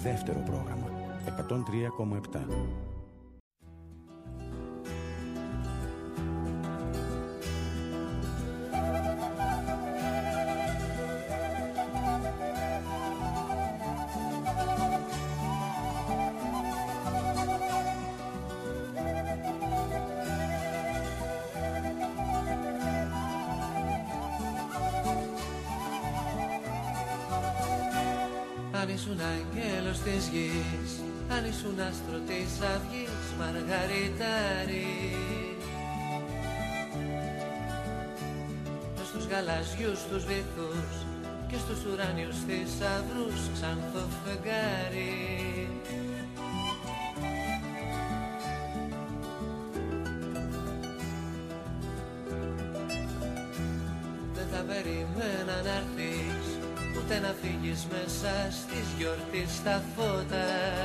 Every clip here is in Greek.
δεύτερο πρόγραμμα 103,7. Αν ήσουν άγγελος της γης, αν ήσουν άστρο της αυγής, μαργαριτάρι, στους γαλαζιούς τους βυθούς και στους ουράνιους θησαυρούς ξανθό φεγγάρι. Δεν θα περιμένα να έρθεις, ούτε να φύγεις μέσα στις γιορτής στα φώτα.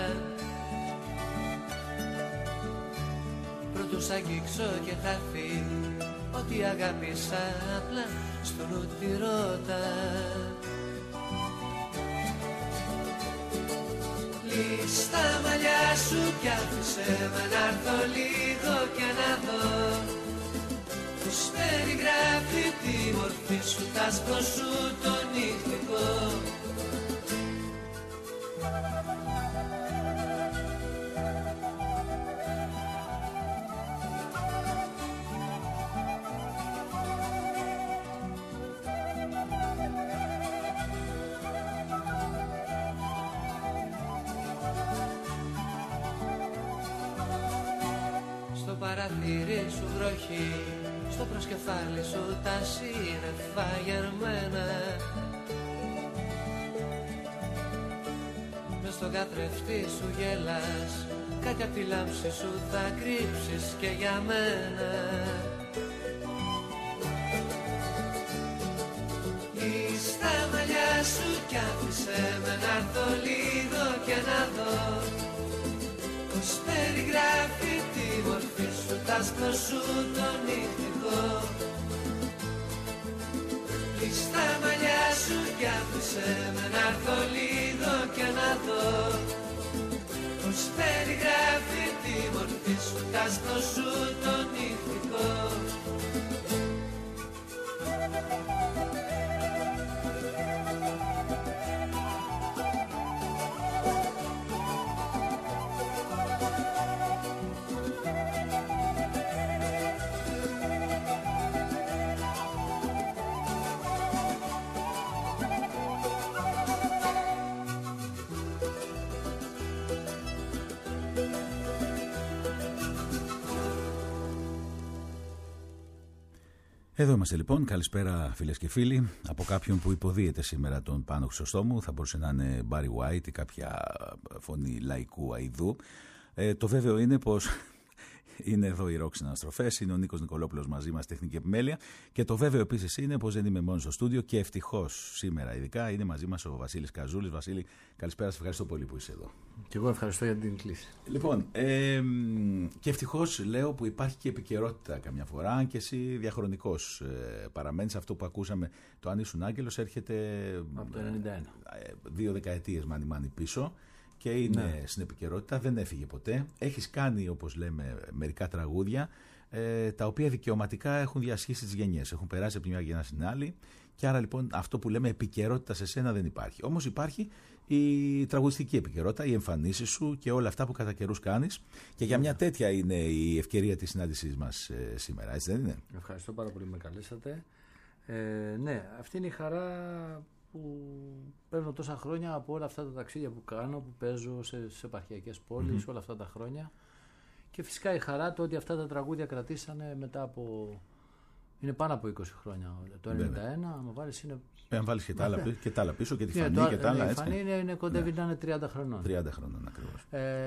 Πρώτου σ' αγγίξω και θα έρθει ότι αγάπησα απλά στο νου τη ρώτα. Λύσ' τα μαλλιά σου κι άφησε με να έρθω λίγο και να δω πώς περιγράφει τη μορφή σου, τ' άσπρο σου το νυχτικό. Στο παραθύρι σου βροχή, στο προσκεφάλι σου τα σύννεφα γερμένα, μες στον καθρέφτη σου γελάς, κάτι απ' τη λάμψη σου θα κρύψεις και για μένα. Λύσ' τα μαλλιά σου κι άφησε με να έρθω λίγο και να δω πώς περιγράφει τη μορφή σου, τ' άσπρο σου το νυχτικό. Λύσ' τα μαλλιά σου κι άφησε με να έρθω λίγο και να δω πώς περιγράφει τη μορφή σου, τ' άσπρο σου το νυχτικό. Εδώ είμαστε λοιπόν. Καλησπέρα φίλες και φίλοι. Από κάποιον που υποδίεται σήμερα τον Πάνο Χρυσοστόμου, θα μπορούσε να είναι Barry White ή κάποια φωνή λαϊκού αηδού. Το βέβαιο είναι πως είναι εδώ οι Rock Συναναστροφές, είναι ο Νίκος Νικολόπουλος μαζί μας, τεχνική επιμέλεια. Και το βέβαιο επίσης είναι πως δεν είμαι μόνος στο στούντιο και ευτυχώς σήμερα ειδικά είναι μαζί μας ο Βασίλης Καζούλης. Βασίλη, καλησπέρα, σε ευχαριστώ πολύ που είσαι εδώ. Και εγώ ευχαριστώ για την κλήση. Λοιπόν, και ευτυχώς λέω που υπάρχει και επικαιρότητα καμιά φορά, αν και εσύ διαχρονικός παραμένεις. Αυτό που ακούσαμε, το Αν ήσουν άγγελος, έρχεται από το 91. 2 δεκαετίες μάνι πίσω. Και είναι στην επικαιρότητα, δεν έφυγε ποτέ. Έχεις κάνει, όπως λέμε, μερικά τραγούδια τα οποία δικαιωματικά έχουν διασχίσει τις γενιές. Έχουν περάσει από μια γενιά στην άλλη. Και άρα λοιπόν αυτό που λέμε επικαιρότητα σε σένα δεν υπάρχει. Όμως υπάρχει η τραγουδιστική επικαιρότητα, οι εμφανίσεις σου και όλα αυτά που κατά καιρούς κάνεις. Και για μια τέτοια είναι η ευκαιρία της συνάντησής μας σήμερα, έτσι δεν είναι? Ευχαριστώ πάρα πολύ που με καλέσατε. Ναι, αυτή είναι η χαρά που παίρνω τόσα χρόνια από όλα αυτά τα ταξίδια που κάνω, που παίζω σε επαρχιακές πόλεις, όλα αυτά τα χρόνια. Και φυσικά η χαρά το ότι αυτά τα τραγούδια κρατήσανε μετά από... Είναι πάνω από 20 χρόνια. Το 91, άμα βάλεις είναι... Αν βάλεις και τα άλλα πίσω και τη Φανή και τα άλλα, έτσι. Η Φανή είναι κοντεύει να είναι 30 χρονών. 30 χρονών ακριβώς.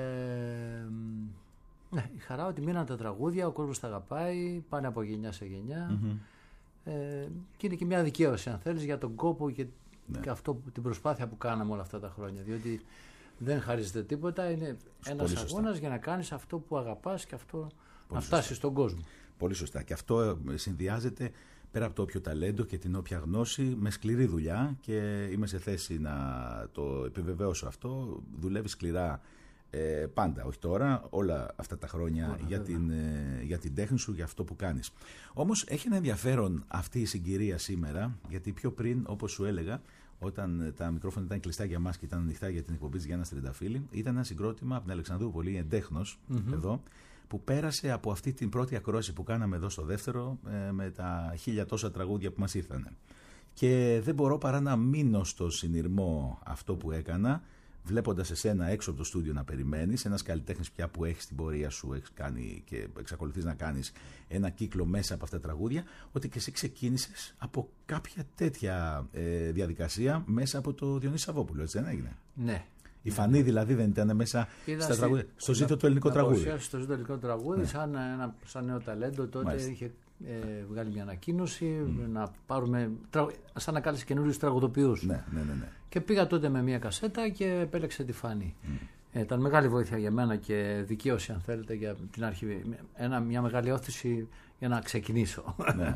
Ναι, η χαρά ότι μείναν τα τραγούδια, ο κόσμος τα αγαπάει, πάνε από γενιά σε γενιά. Και είναι και μια δικαίωση, αν θέλεις, για τον κόπο και αυτό, την προσπάθεια που κάναμε όλα αυτά τα χρόνια. Διότι δεν χαρίζεται τίποτα, είναι ένας αγώνας για να κάνεις αυτό που αγαπάς και αυτό να φτάσει στον κόσμο. Πολύ σωστά. Και αυτό συνδυάζεται πέρα από το όποιο ταλέντο και την όποια γνώση, με σκληρή δουλειά, και είμαι σε θέση να το επιβεβαιώσω αυτό. Δουλεύει σκληρά πάντα, όχι τώρα, όλα αυτά τα χρόνια για την τέχνη σου, για αυτό που κάνεις. Όμως έχει ένα ενδιαφέρον αυτή η συγκυρία σήμερα, γιατί πιο πριν, όπως σου έλεγα, όταν τα μικρόφωνα ήταν κλειστά για μας και ήταν ανοιχτά για την εκπομπή της Γιάννας Τριανταφύλλη, ήταν ένα συγκρότημα από την Αλεξανδρούπολη, εντέχνος, εδώ, που πέρασε από αυτή την πρώτη ακρόαση που κάναμε εδώ στο δεύτερο, με τα 1000 τόσα τραγούδια που μας ήρθανε. Και δεν μπορώ παρά να μείνω στο συνειρμό αυτό που έκανα, βλέποντας εσένα έξω από το στούντιο να περιμένεις, ένας καλλιτέχνης πια που έχεις την πορεία σου, έχεις κάνει και εξακολουθείς να κάνεις ένα κύκλο μέσα από αυτά τα τραγούδια, ότι και εσύ ξεκίνησες από κάποια τέτοια διαδικασία μέσα από το Διονύση Σαββόπουλο, έτσι δεν έγινε? Ναι. Η Φανή δηλαδή δεν ήταν μέσα στα τραγούδια, στο ζήτο του ελληνικού τραγούδι. Στο ζήτο του ελληνικού τραγούδι, σαν νέο ταλέντο τότε. Μάλιστα. Είχε βγάλει μια ανακοίνωση να πάρουμε, σαν να κάλεσε καινούριους τραγουδοποιούς. Ναι. Και πήγα τότε με μια κασέτα και επέλεξε τη Φανή. Ήταν μεγάλη βοήθεια για μένα και δικαίωση, αν θέλετε, για την αρχή. Μια μεγάλη όθηση για να ξεκινήσω. Ναι.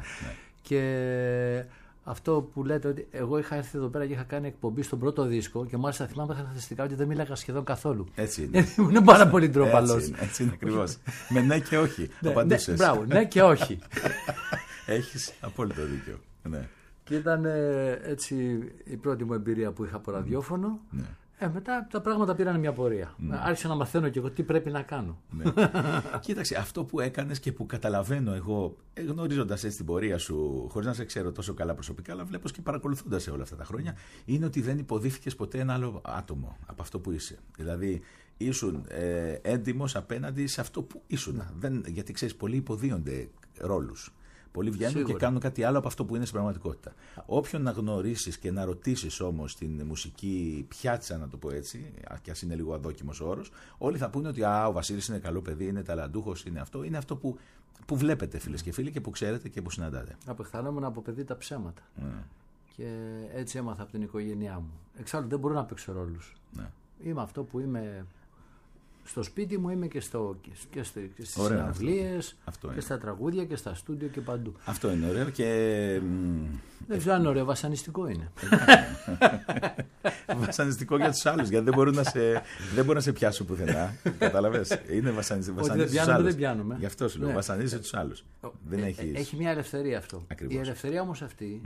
Και αυτό που λέτε, ότι εγώ είχα έρθει εδώ πέρα και είχα κάνει εκπομπή στον πρώτο δίσκο και μάλιστα θυμάμαι χαρακτηριστικά ότι δεν μίλαγα σχεδόν καθόλου. Έτσι είναι. Είναι πάρα πολύ ντροπαλός. Έτσι είναι ακριβώς. Με ναι και όχι. Απαντούσες. Μπράβο, ναι και όχι. Έχεις απόλυτο δίκιο. Ναι. Και ήταν έτσι η πρώτη μου εμπειρία που είχα από ραδιόφωνο. Ναι. Μετά τα πράγματα πήραν μια πορεία. Άρχισα να μαθαίνω και εγώ τι πρέπει να κάνω. Ναι. Κοίταξε, αυτό που έκανες και που καταλαβαίνω εγώ, γνωρίζοντας έτσι την πορεία σου, χωρίς να σε ξέρω τόσο καλά προσωπικά, αλλά βλέπω και παρακολουθώντας σε όλα αυτά τα χρόνια, είναι ότι δεν υποδίθηκες ποτέ ένα άλλο άτομο από αυτό που είσαι. Δηλαδή, ήσουν έντιμος απέναντι σε αυτό που ήσουν. Γιατί ξέρεις, πολλοί υποδίονται ρόλους. Πολλοί βγαίνουν σίγουρα και κάνουν κάτι άλλο από αυτό που είναι στην πραγματικότητα. Όποιον να γνωρίσεις και να ρωτήσεις όμως την μουσική πιάτσα, να το πω έτσι, και ας είναι λίγο αδόκιμος ο όρος, όλοι θα πούνε ότι ο Βασίλης είναι καλό παιδί, είναι ταλαντούχος, είναι αυτό. Είναι αυτό που βλέπετε, φίλες και φίλοι, και που ξέρετε και που συναντάτε. Απεχθανόμουν από παιδί τα ψέματα. Και έτσι έμαθα από την οικογένειά μου. Εξάλλου δεν μπορώ να παίξω ρόλους. Είμαι αυτό που είμαι. Στο σπίτι μου είμαι και στις συναυλίες και στα τραγούδια και στα στούντιο και παντού. Αυτό είναι ωραίο και... Δεν ξέρω αν είναι ωραίο, βασανιστικό είναι. Βασανιστικό για τους άλλους, γιατί δεν μπορούν να σε πιάσουν πουθενά. Κατάλαβες, είναι βασανιστικό στους άλλους. Δεν πιάνουμε. Γι' αυτό σου λέω, βασανίζεσαι τους άλλους. Έχει μια ελευθερία αυτό. Ακριβώς. Η ελευθερία όμως αυτή,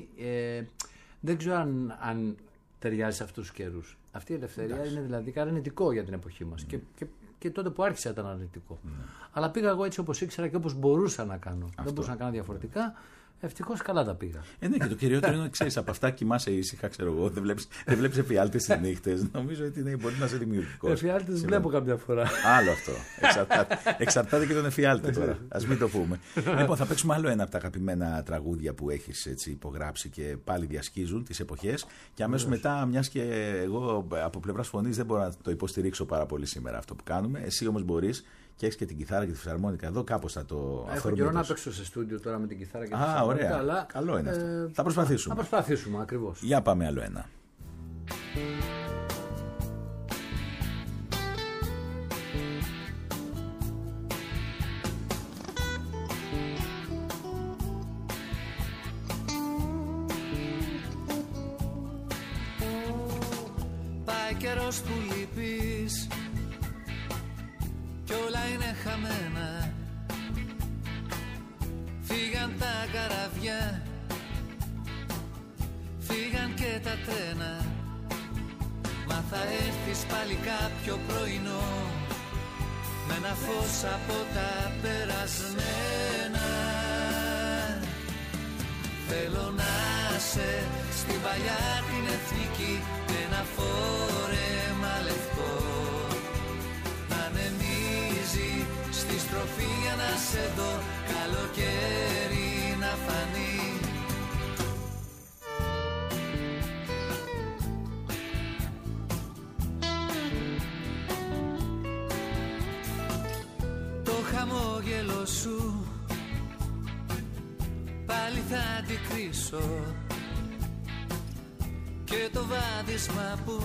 δεν ξέρω αν ταιριάζει σε αυτούς τους καιρούς. Αυτή η ελευθερία είναι δηλαδή αρνητικό για την εποχή μας. Και τότε που άρχισε ήταν αρνητικό. Αλλά πήγα εγώ έτσι όπως ήξερα και όπως μπορούσα να κάνω. Δεν μπορούσα να κάνω διαφορετικά. Ευτυχώς καλά τα πήγα. Ναι, και το κυριότερο είναι, ξέρεις, από αυτά κοιμάσαι ήσυχα, ξέρω εγώ. Δεν βλέπεις εφιάλτες στις νύχτες. Νομίζω ότι μπορεί να είσαι δημιουργικός. Εφιάλτες βλέπω κάποια φορά. Άλλο αυτό. Εξαρτάται και τον εφιάλτη τώρα. Ας μην το πούμε. Λοιπόν, θα παίξουμε άλλο ένα από τα αγαπημένα τραγούδια που έχεις υπογράψει και πάλι διασχίζουν τις εποχές. Και αμέσως μετά, μιας και εγώ από πλευράς φωνής δεν μπορώ να το υποστηρίξω πάρα πολύ σήμερα αυτό που κάνουμε. Εσύ όμως μπορείς. Και έχεις και την κιθάρα και τη φυσαρμόνικα εδώ, κάπως θα το αφορμήσω. Έχω καιρό να παίξω σε στούντιο τώρα με την κιθάρα και τη φυσαρμόνικα. Ωραία. Αλλά, καλό είναι αυτό. Θα προσπαθήσουμε. Θα προσπαθήσουμε, ακριβώς. Για πάμε άλλο ένα. Πάει καιρός που λείπεις κι όλα είναι χαμένα. Φύγαν τα καραβιά, φύγαν και τα τρένα. Μα θα έρθεις πάλι κάποιο πρωινό με ένα φως από τα περασμένα. Θέλω να σε στην παλιά την εθνική με ένα φόρεμα λευκό, να ανεμίζει στη στροφή για να σε δω, καλοκαίρι να φανεί. Το χαμόγελο σου πάλι θα αντικρίσω και το βάδισμα που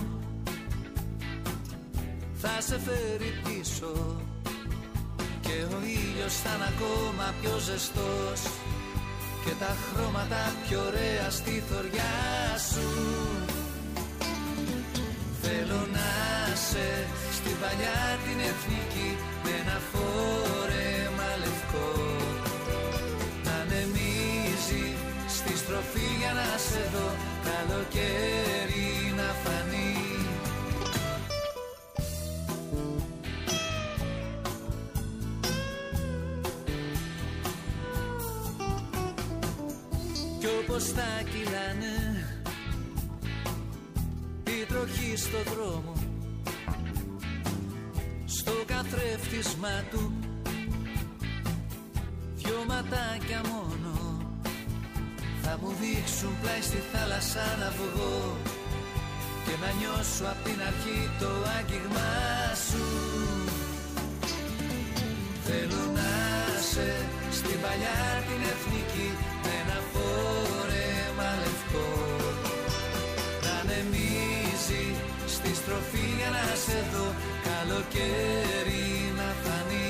θα σε φέρει πίσω και ο ήλιος θα είναι ακόμα πιο ζεστός και τα χρώματα πιο ωραία στη θωριά σου. Θέλω να σε στην παλιά την εθνική με ένα φόρεμα λευκό, να ανεμίζει στη στροφή για να σε δω, καλοκαίρι να φανεί. Κι όπως θα κυλάνε οι τροχοί στο δρόμο, στο καθρέφτισμα του δυο ματάκια μόνο θα μου δείξουν πλάι στη θάλασσα να βγω και να νιώσω απ' την αρχή το άγγιγμά σου. Θέλω να σε στην παλιά την εθνική με ένα φόρεμα λευκό, να ανεμίζει στη στροφή για να σε δω, καλοκαίρι να φανεί.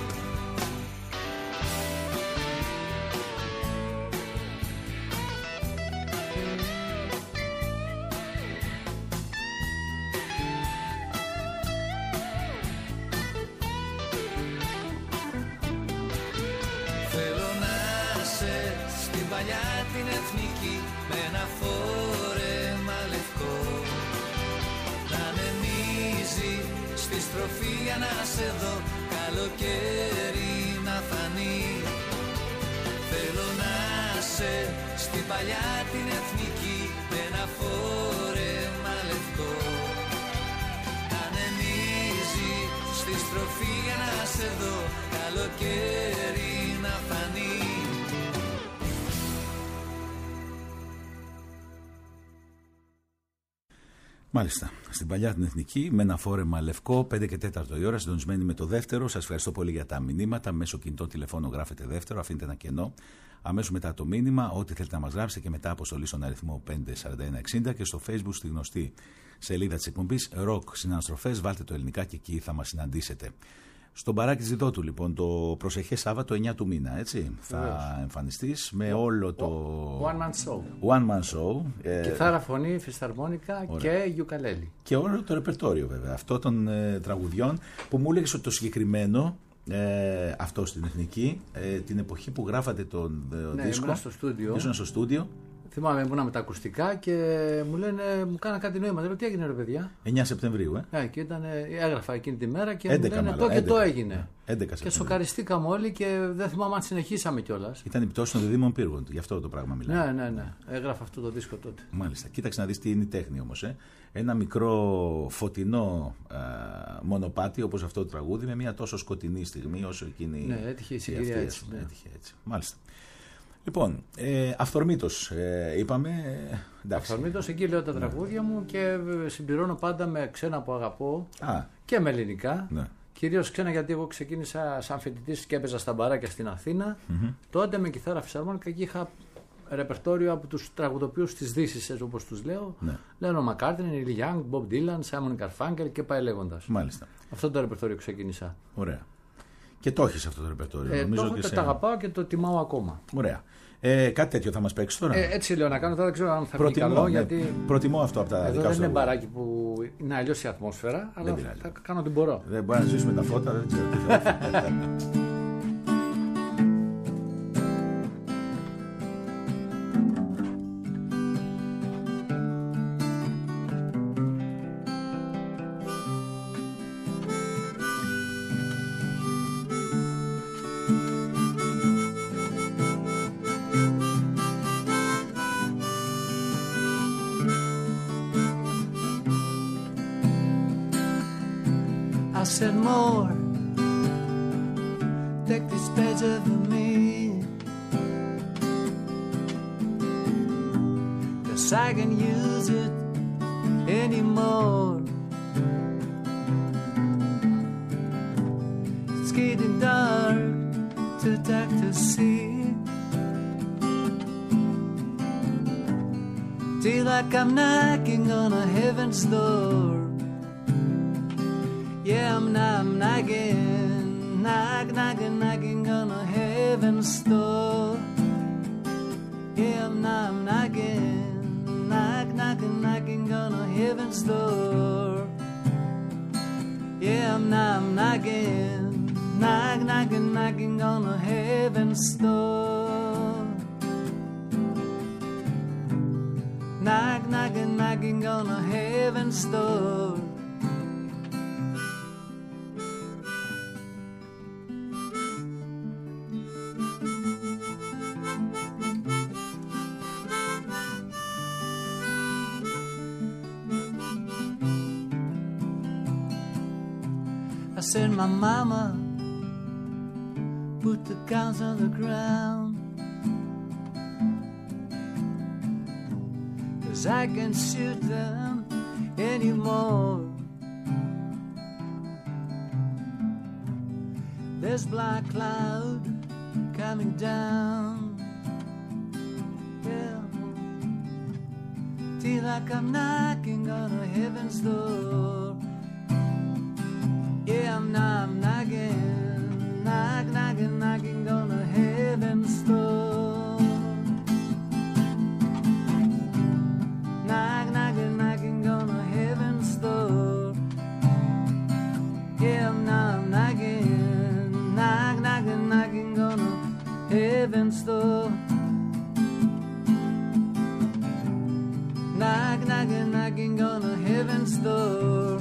Παλιά την εθνική με ένα φόρεμα λευκό, να ανεμίζει στη στροφή για να σε δω, καλοκαίρι να φανεί. Θέλω να σε στην παλιά την εθνική με ένα φόρεμα λευκό, να ανεμίζει στη στροφή για να σε δω, καλοκαίρι να φανεί. Μάλιστα. Στην παλιά την εθνική, με ένα φόρεμα λευκό, 5 και 4 η ώρα, συντονισμένοι με το δεύτερο. Σας ευχαριστώ πολύ για τα μηνύματα. Μέσω κινητό τηλεφώνο γράφετε δεύτερο, αφήνετε ένα κενό. Αμέσως μετά το μήνυμα, ό,τι θέλετε να μας γράψετε και μετά αποστολή στον αριθμό 54160 και στο Facebook στη γνωστή σελίδα της εκπομπής Rock Συναναστροφές. Βάλτε το ελληνικά και εκεί θα μας συναντήσετε. Στον μπαράκι της Διδότου, λοιπόν, το προσεχές Σάββατο 9 του μήνα, έτσι, θα εμφανιστείς με όλο το... One Man Show. Κιθάρα, φωνή, φισταρμόνικα και γιουκαλέλι. Και όλο το ρεπερτόριο, βέβαια, αυτό των τραγουδιών που μου έλεγες ότι το συγκεκριμένο, αυτό στην εθνική, την εποχή που γράφατε τον δίσκο. Ήμουν στο στούντιο. Θυμάμαι, ήμουνα με τα ακουστικά και μου λένε, μου κάνα κάτι νόημα. Λέω, τι έγινε ρε παιδιά. 9 Σεπτεμβρίου, και έγραφα εκείνη τη μέρα και μου λένε το και το έγινε. 11 και σοκαριστήκαμε όλοι και δεν θυμάμαι αν συνεχίσαμε κιόλας. Ήταν η πτώση των διδήμων πύργων, γι' αυτό το πράγμα μιλάμε. Ναι. Έγραφα αυτό το δίσκο τότε. Μάλιστα. Κοίταξε να δεις τι είναι η τέχνη όμως. Ένα μικρό φωτεινό μονοπάτι όπως αυτό το τραγούδι με μια τόσο σκοτεινή στιγμή όσο εκείνη. Ναι, έτυχε η συγκυρία έτσι. Έτυχε έτσι. Μάλιστα. Λοιπόν, αυθορμήτως είπαμε. Αυθορμήτως, εκεί λέω τα τραγούδια μου και συμπληρώνω πάντα με ξένα που αγαπώ και με ελληνικά. Ναι. Κυρίως ξένα γιατί εγώ ξεκίνησα σαν φοιτητής και έπαιζα στα μπαράκια στην Αθήνα. Τότε με κιθάρα φυσαρμόνικα και είχα ρεπερτόριο από τους τραγουδοποιούς της Δύσης, όπως τους λέω. Ναι. Λένο Μακκάρτνι, Νίλ Γιάνγκ, Μπομπ Ντίλαν, Σάιμον Καρφάνκελ και πάει λέγοντας. Μάλιστα. Αυτό το ρεπερτόριο ξεκίνησα. Ωραία. Και το έχεις αυτό το ρεπερτόριο. Νομίζω και το αγαπάω και το τιμάω ακόμα. Ωραία. Κάτι τέτοιο θα μας παίξει τώρα. Έτσι λέω να κάνω, τώρα δεν ξέρω αν θα βγει καλό. Γιατί προτιμώ αυτό από τα εδώ δικά δεν σου. είναι μπαράκι που είναι αλλιώς η ατμόσφαιρα, αλλά θα κάνω ό,τι μπορώ. Δεν μπορεί να ζήσουμε τα φώτα, δεν ξέρω. Said more, take this better than me, 'cause I can use it anymore. It's getting dark, too dark to see. Feel like I'm knocking on a heaven's door. Yeah, I'm knocking on a heaven's door. Yeah, I'm knocking, knocking, knocking on a heaven's door. Yeah, I'm knocking, knocking, knocking on a heaven's door. Knocking, knocking on a heaven's door. I said, my mama put the guns on the ground, 'cause I can't shoot them anymore. There's black cloud coming down, yeah, till I come knocking on a heaven's door. Yeah, I'm knocking, knocking, knocking on a heaven's door. Knocking, knocking on a heaven's door. Yeah, I'm knocking, knocking, knocking on a heaven's door. Knocking, knocking on a heaven's door.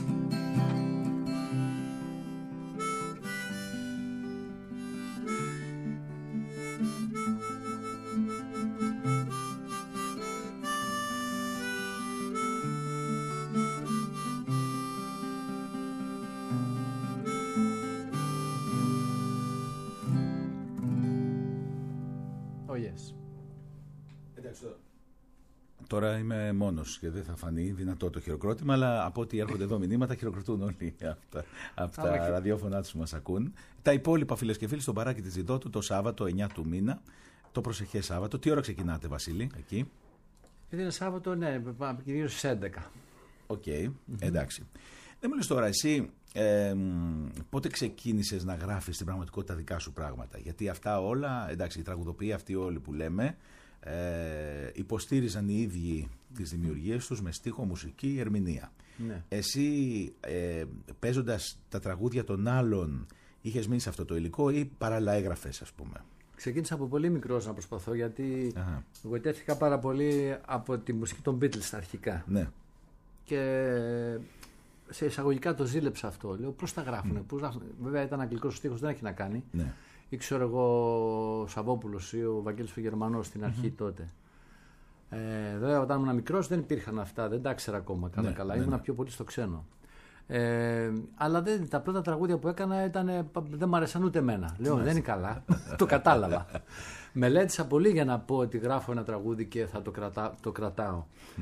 Τώρα είμαι μόνος και δεν θα φανεί δυνατό το χειροκρότημα, αλλά από ό,τι έρχονται εδώ μηνύματα χειροκροτούν όλοι από τα ραδιόφωνά τους που μας ακούν. Τα υπόλοιπα, φίλες και φίλοι, στον παράκι της Ιδότου το Σάββατο 9 του μήνα, το προσεχές Σάββατο. Τι ώρα ξεκινάτε, Βασίλη, εκεί? Είναι Σάββατο, ναι, κυρίως στις 11. Οκ, εντάξει. Δεν μου λες τώρα, εσύ πότε ξεκίνησες να γράφεις στην πραγματικότητα δικά σου πράγματα? Γιατί αυτά όλα, εντάξει, οι τραγουδοποιοί αυτοί όλοι που λέμε, υποστήριζαν οι ίδιοι τις δημιουργίες τους με στίχο, μουσική, ερμηνεία. Ναι. Εσύ παίζοντας τα τραγούδια των άλλων είχες μείνει σε αυτό το υλικό ή παράλληλα έγραφες, ας πούμε? Ξεκίνησα από πολύ μικρός να προσπαθώ, γιατί γοητεύτηκα πάρα πολύ από τη μουσική των Beatles αρχικά. Ναι. Και σε εισαγωγικά το ζήλεψα αυτό. Λέω, πώς τα γράφουνε, πώς γράφουνε. Βέβαια ήταν αγγλικός ο στίχος, δεν έχει να κάνει. Ναι. Ή ξέρω εγώ ο Σαββόπουλος ή ο Βαγγέλης ο Γερμανός στην αρχή τότε. Βέβαια όταν ήμουν μικρός δεν υπήρχαν αυτά, δεν τα ήξερα ακόμα καλά. Ήμουν πιο πολύ στο ξένο. Αλλά τα πρώτα τραγούδια που έκανα δεν μ' αρέσαν ούτε εμένα. Λέω, δεν είναι καλά. Το κατάλαβα. Μελέτησα πολύ για να πω ότι γράφω ένα τραγούδι και θα το κρατάω.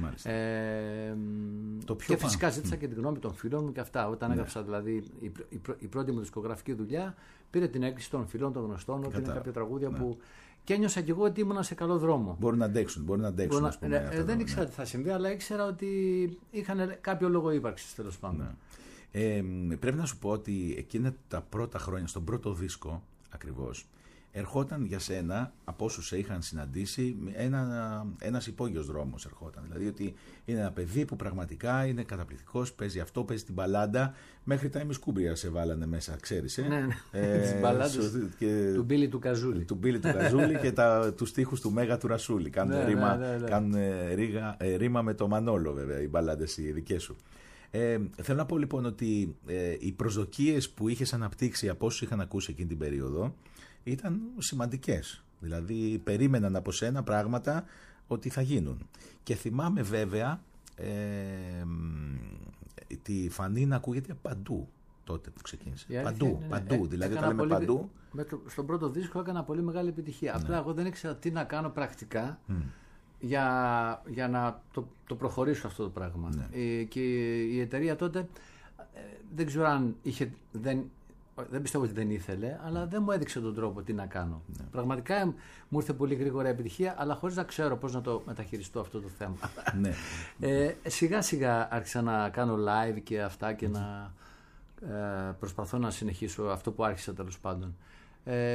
Και φυσικά ζήτησα και την γνώμη των φίλων μου και αυτά. Όταν έγραψα δηλαδή η πρώτη μου δισκογραφική δουλειά, πήρε την έγκριση των φίλων, των γνωστών, ότι είναι κάποια τραγούδια που. Και ένιωσα κι εγώ ότι ήμουν σε καλό δρόμο. Μπορεί να αντέξουν. Ας πούμε, δεν ήξερα τι θα συμβεί, αλλά ήξερα ότι είχαν κάποιο λόγο ύπαρξης, τέλος πάντων. Πρέπει να σου πω ότι εκείνα τα πρώτα χρόνια, στον πρώτο δίσκο ακριβώς, ερχόταν για σένα, από όσους σε είχαν συναντήσει, ένας υπόγειος δρόμος ερχόταν. Δηλαδή ότι είναι ένα παιδί που πραγματικά είναι καταπληκτικός, παίζει αυτό, παίζει την μπαλάντα. Μέχρι τα ημισκούμπρια σε βάλανε μέσα, ξέρεις. Ναι. Τις μπαλάντες του Μπίλι του Καζούλη. Του Μπίλι του Καζούλη και τους στίχους του Μέγα του Ρασούλη. Κάνουν ρήμα με το Μανόλο, βέβαια, οι μπαλάντες οι δικές σου. Θέλω να πω λοιπόν ότι οι προσδοκίες που είχες αναπτύξει από όσους είχαν ακούσει εκείνη την περίοδο ήταν σημαντικές. Δηλαδή περίμεναν από σένα πράγματα ότι θα γίνουν. Και θυμάμαι βέβαια τη φωνή να ακούγεται παντού τότε που ξεκίνησε. Παντού. Δηλαδή όταν λέμε παντού. Στον πρώτο δίσκο έκανα πολύ μεγάλη επιτυχία. Ναι. Απλά εγώ δεν ήξερα τι να κάνω πρακτικά για να το προχωρήσω αυτό το πράγμα. Ναι. Και η εταιρεία τότε δεν ξέρω αν δεν πιστεύω ότι δεν ήθελε, αλλά δεν μου έδειξε τον τρόπο τι να κάνω. Ναι. Πραγματικά μου ήρθε πολύ γρήγορα επιτυχία, αλλά χωρίς να ξέρω πώς να το μεταχειριστώ αυτό το θέμα. Ναι. Σιγά σιγά άρχισα να κάνω live και αυτά και να προσπαθώ να συνεχίσω αυτό που άρχισα τέλος πάντων.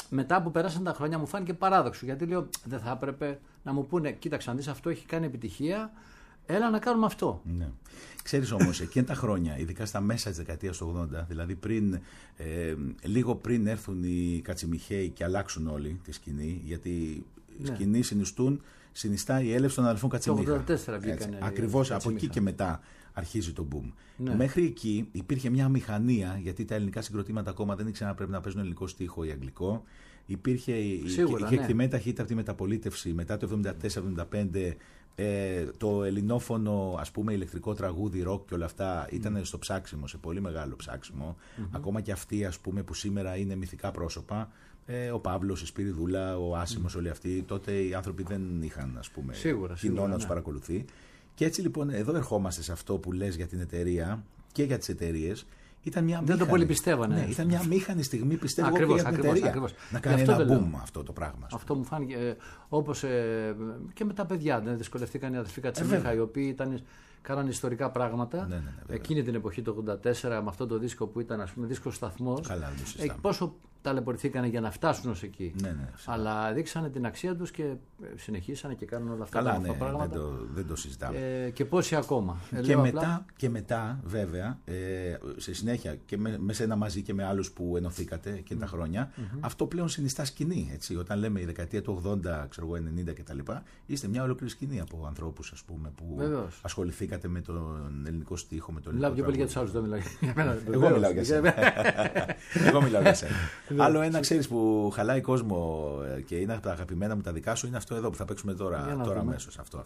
μετά που πέρασαν τα χρόνια μου φάνηκε παράδοξο. Γιατί λέω, δεν θα έπρεπε να μου πούνε, κοίταξε να δεις, αυτό έχει κάνει επιτυχία, έλα να κάνουμε αυτό. Ναι. Ξέρεις όμως, εκείνα τα χρόνια, ειδικά στα μέσα της δεκαετίας του 80, δηλαδή λίγο πριν έρθουν οι Κατσιμιχαίοι και αλλάξουν όλοι τη σκηνή, γιατί η σκηνή συνιστά η έλευση των αδελφών Κατσιμίχα. Το 1984 βγήκανε. Ακριβώς από εκεί και μετά αρχίζει το boom. Ναι. Μέχρι εκεί υπήρχε μια μηχανία, γιατί τα ελληνικά συγκροτήματα ακόμα δεν ήξεραν να πρέπει να παίζουν ελληνικό στίχο ή αγγλικό. Είχε εκτιμένη ταχύτητα από τη μεταπολίτευση μετά το 1974-1975. Το ελληνόφωνο, ας πούμε, ηλεκτρικό τραγούδι, ροκ και όλα αυτά ήταν στο ψάξιμο, σε πολύ μεγάλο ψάξιμο. Ακόμα και αυτοί, ας πούμε, που σήμερα είναι μυθικά πρόσωπα, ο Παύλος, η Σπυριδούλα, ο Άσιμος, όλοι αυτοί, τότε οι άνθρωποι δεν είχαν, ας πούμε, κοινό να τους παρακολουθεί. Και έτσι λοιπόν εδώ ερχόμαστε σε αυτό που λες για την εταιρεία και για τις εταιρείες. Δεν το πολύ πιστεύανε. Ναι, ήταν μια μήχανη στιγμή, πιστεύω, ακριβώς, για την εταιρεία. Ακριβώς. Να κάνει ένα boom αυτό το πράγμα. Αυτό μου φάνηκε, όπως και με τα παιδιά. Δεν δυσκολευτήκαν οι αδερφοί Κατσιμίχα, οι οποίοι κάνανε ιστορικά πράγματα. Ναι, εκείνη την εποχή, το 1984, με αυτό το δίσκο που ήταν, ας πούμε, δίσκος σταθμός. Πόσο ταλαιπωρηθήκανε για να φτάσουν ως εκεί. Ναι, αλλά δείξανε την αξία τους και συνεχίσανε και κάνουν όλα αυτά τα πράγματα. Δεν το συζητάμε. Και πόσοι ακόμα. Και μετά, βέβαια, σε συνέχεια και με σένα μαζί και με άλλους που ενωθήκατε εκείνα τα χρόνια, αυτό πλέον συνιστά σκηνή. Έτσι. Όταν λέμε η δεκαετία του 80, ξέρω εγώ, 90 κτλ., είστε μια ολόκληρη σκηνή από ανθρώπους, ας πούμε, που ασχοληθήκατε με τον ελληνικό στίχο, με τον ελληνικό. Μιλάω πιο πολύ για τους άλλους, δεν μιλάω για μένα. Εγώ μιλάω για σένα. Εγώ μιλάω για σένα. Άλλο ένα, ξέρεις, που χαλάει κόσμο και είναι από τα αγαπημένα μου τα δικά σου, είναι αυτό εδώ που θα παίξουμε τώρα αμέσως. Αυτό.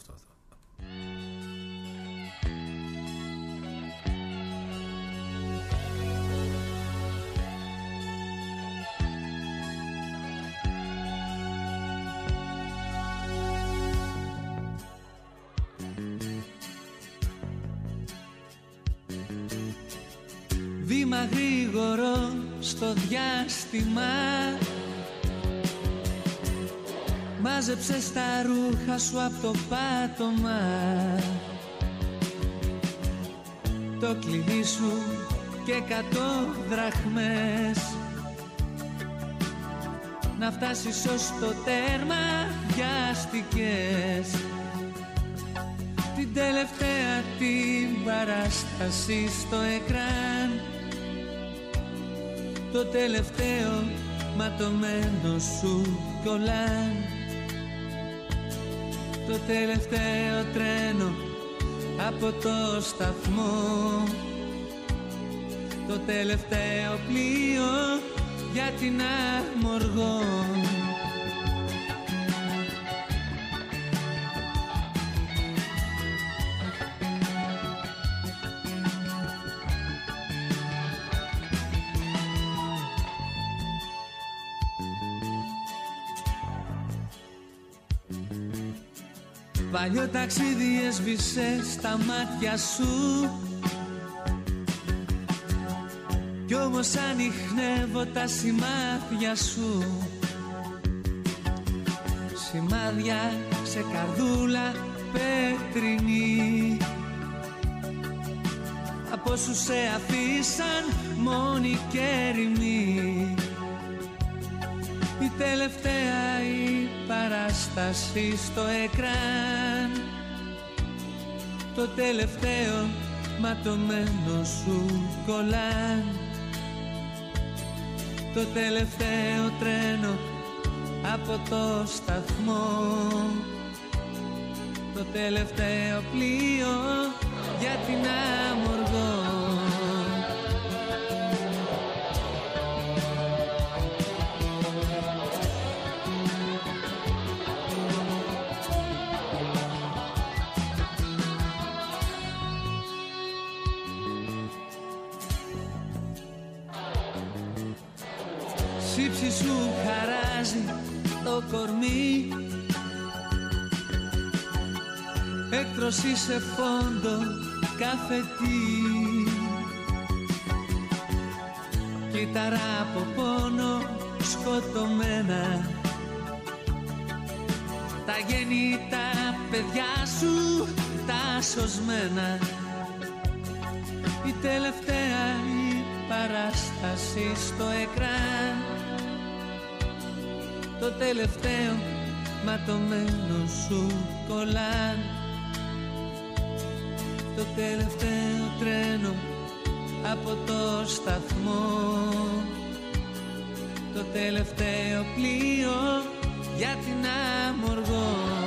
Βήμα γρήγορο στο διάστημα, μάζεψες τα ρούχα σου από το πάτωμα, το κλειδί σου και 100 δραχμές, να φτάσεις ως το τέρμα βιάστηκες. Την τελευταία την παράσταση στο εκράν, το τελευταίο ματωμένο σου κολλάν, το τελευταίο τρένο από το σταθμό, το τελευταίο πλοίο για την Αμοργό. Παλιό ταξίδι έσβησε στα μάτια σου, κι όμως ανιχνεύω τα σημάδια σου. Σημάδια σε καρδούλα πέτρινη, από όσους σε αφήσαν μόνοι και ερημοί. Η τελευταία η παράσταση στο εκράν, το τελευταίο ματωμένο σου κολλάν, το τελευταίο τρένο από το σταθμό, το τελευταίο πλοίο για την Αμοργό. Σύψη σου χαράζει το κορμί, έκτρωση σε φόντο καφετί, κύτταρα από πόνο σκοτωμένα, τα γέννη τα παιδιά σου τα σωσμένα. Η τελευταία η παράσταση στο εκράν, το τελευταίο ματωμένο σου κολλάν. Το τελευταίο τρένο από το σταθμό, το τελευταίο πλοίο για την Αμοργό.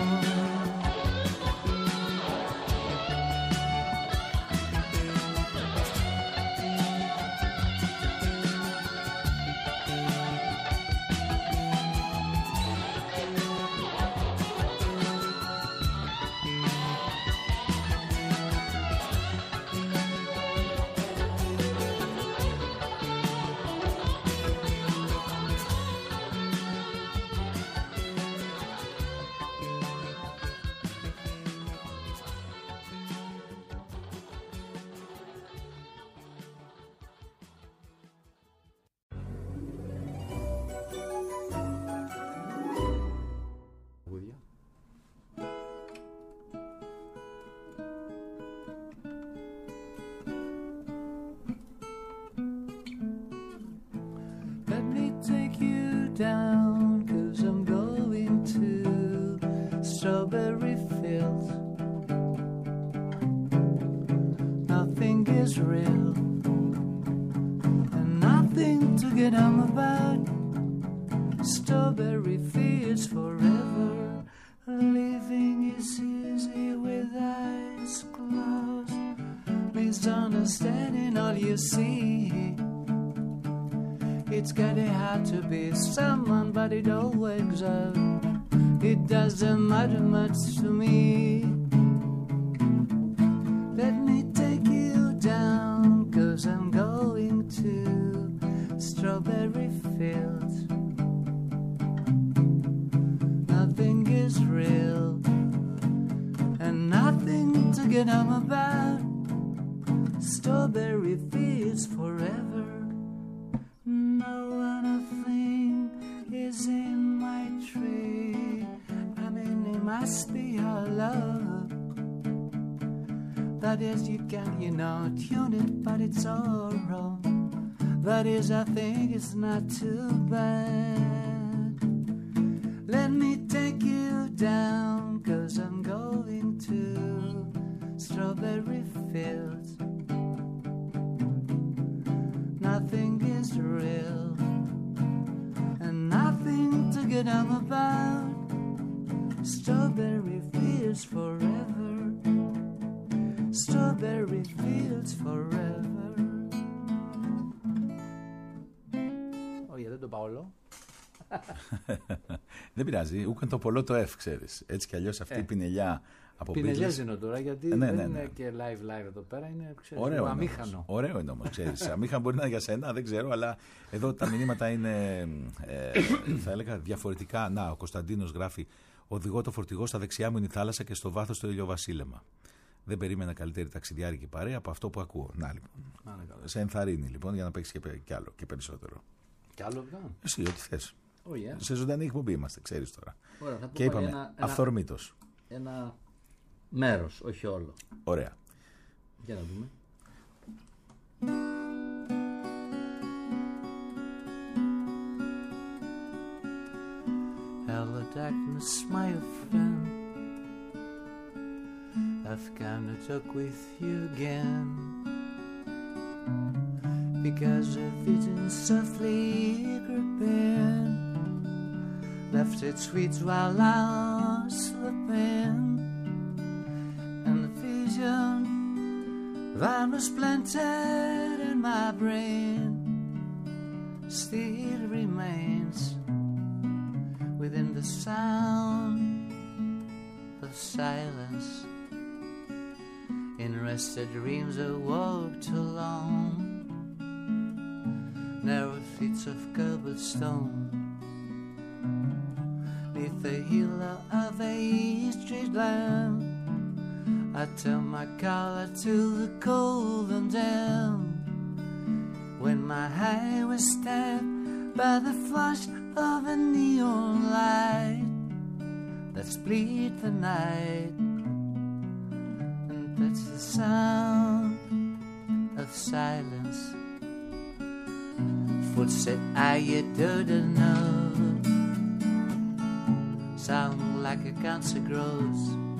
Down, 'cause I'm going to strawberry fields. Nothing is real and nothing to get home about. Strawberry fields forever. Living is easy with eyes closed. Misunderstanding all you see. It's getting hard to be someone, but it all works out. It doesn't matter much to me. Let me take you down, 'cause I'm going to strawberry fields. Nothing is real and nothing to get home about. Strawberry fields forever. No anything is in my tree. I mean, it must be our love. That is, you can, tune it, but it's all wrong. That is, I think it's not too bad. Let me take you down, 'cause I'm going to strawberry fields. Nothing is real and nothing to get on about. Strawberry fields forever. Strawberry fields forever. Όχι, δεν το πάω όλο. Δεν πειράζει, ούκαν το πολλό το F, ξέρεις. Έτσι κι αλλιώς αυτή η πινελιά από πινελιές δίνω τώρα, γιατί δεν είναι και live εδώ πέρα, είναι, ξέρεις, ωραίο αμήχανο. Ωραίο είναι όμως, ξέρεις. Αμήχανο μπορεί να είναι για σένα, δεν ξέρω, αλλά εδώ τα μηνύματα είναι, θα έλεγα, διαφορετικά. Να, ο Κωνσταντίνος γράφει: οδηγώ το φορτηγό, στα δεξιά μου είναι η θάλασσα και στο βάθος το ηλιοβασίλεμα. Δεν περίμενα καλύτερη ταξιδιάρικη παρέα από αυτό που ακούω. Να λοιπόν. Σε ενθαρρύνει λοιπόν για να παίξεις και άλλο και περισσότερο. Κι άλλο πια. Εσύ, ό,τι θες. Oh, yeah. Σε ζωντανή εκπομπή είμαστε, ξέρεις τώρα. Ωραία, θα και είπαμε, αυθορμήτως. Ένα μέρος, όχι όλο. Ωραία. Για να δούμε. Hello darkness, my friend. I've come to talk with you again, because the vision softly creeping left its sweet while I was sleeping, and the vision that was planted in my brain still remains within the sound of silence. In rested dreams I walked alone, narrow streets of cobblestone, neath the halo of a street lamp. I turned my collar to the cold and damp, when my eye was stabbed by the flash of a neon light that split the night. And that's the sound of silence. Footsteps I yet didn't know, sound like a cancer grows.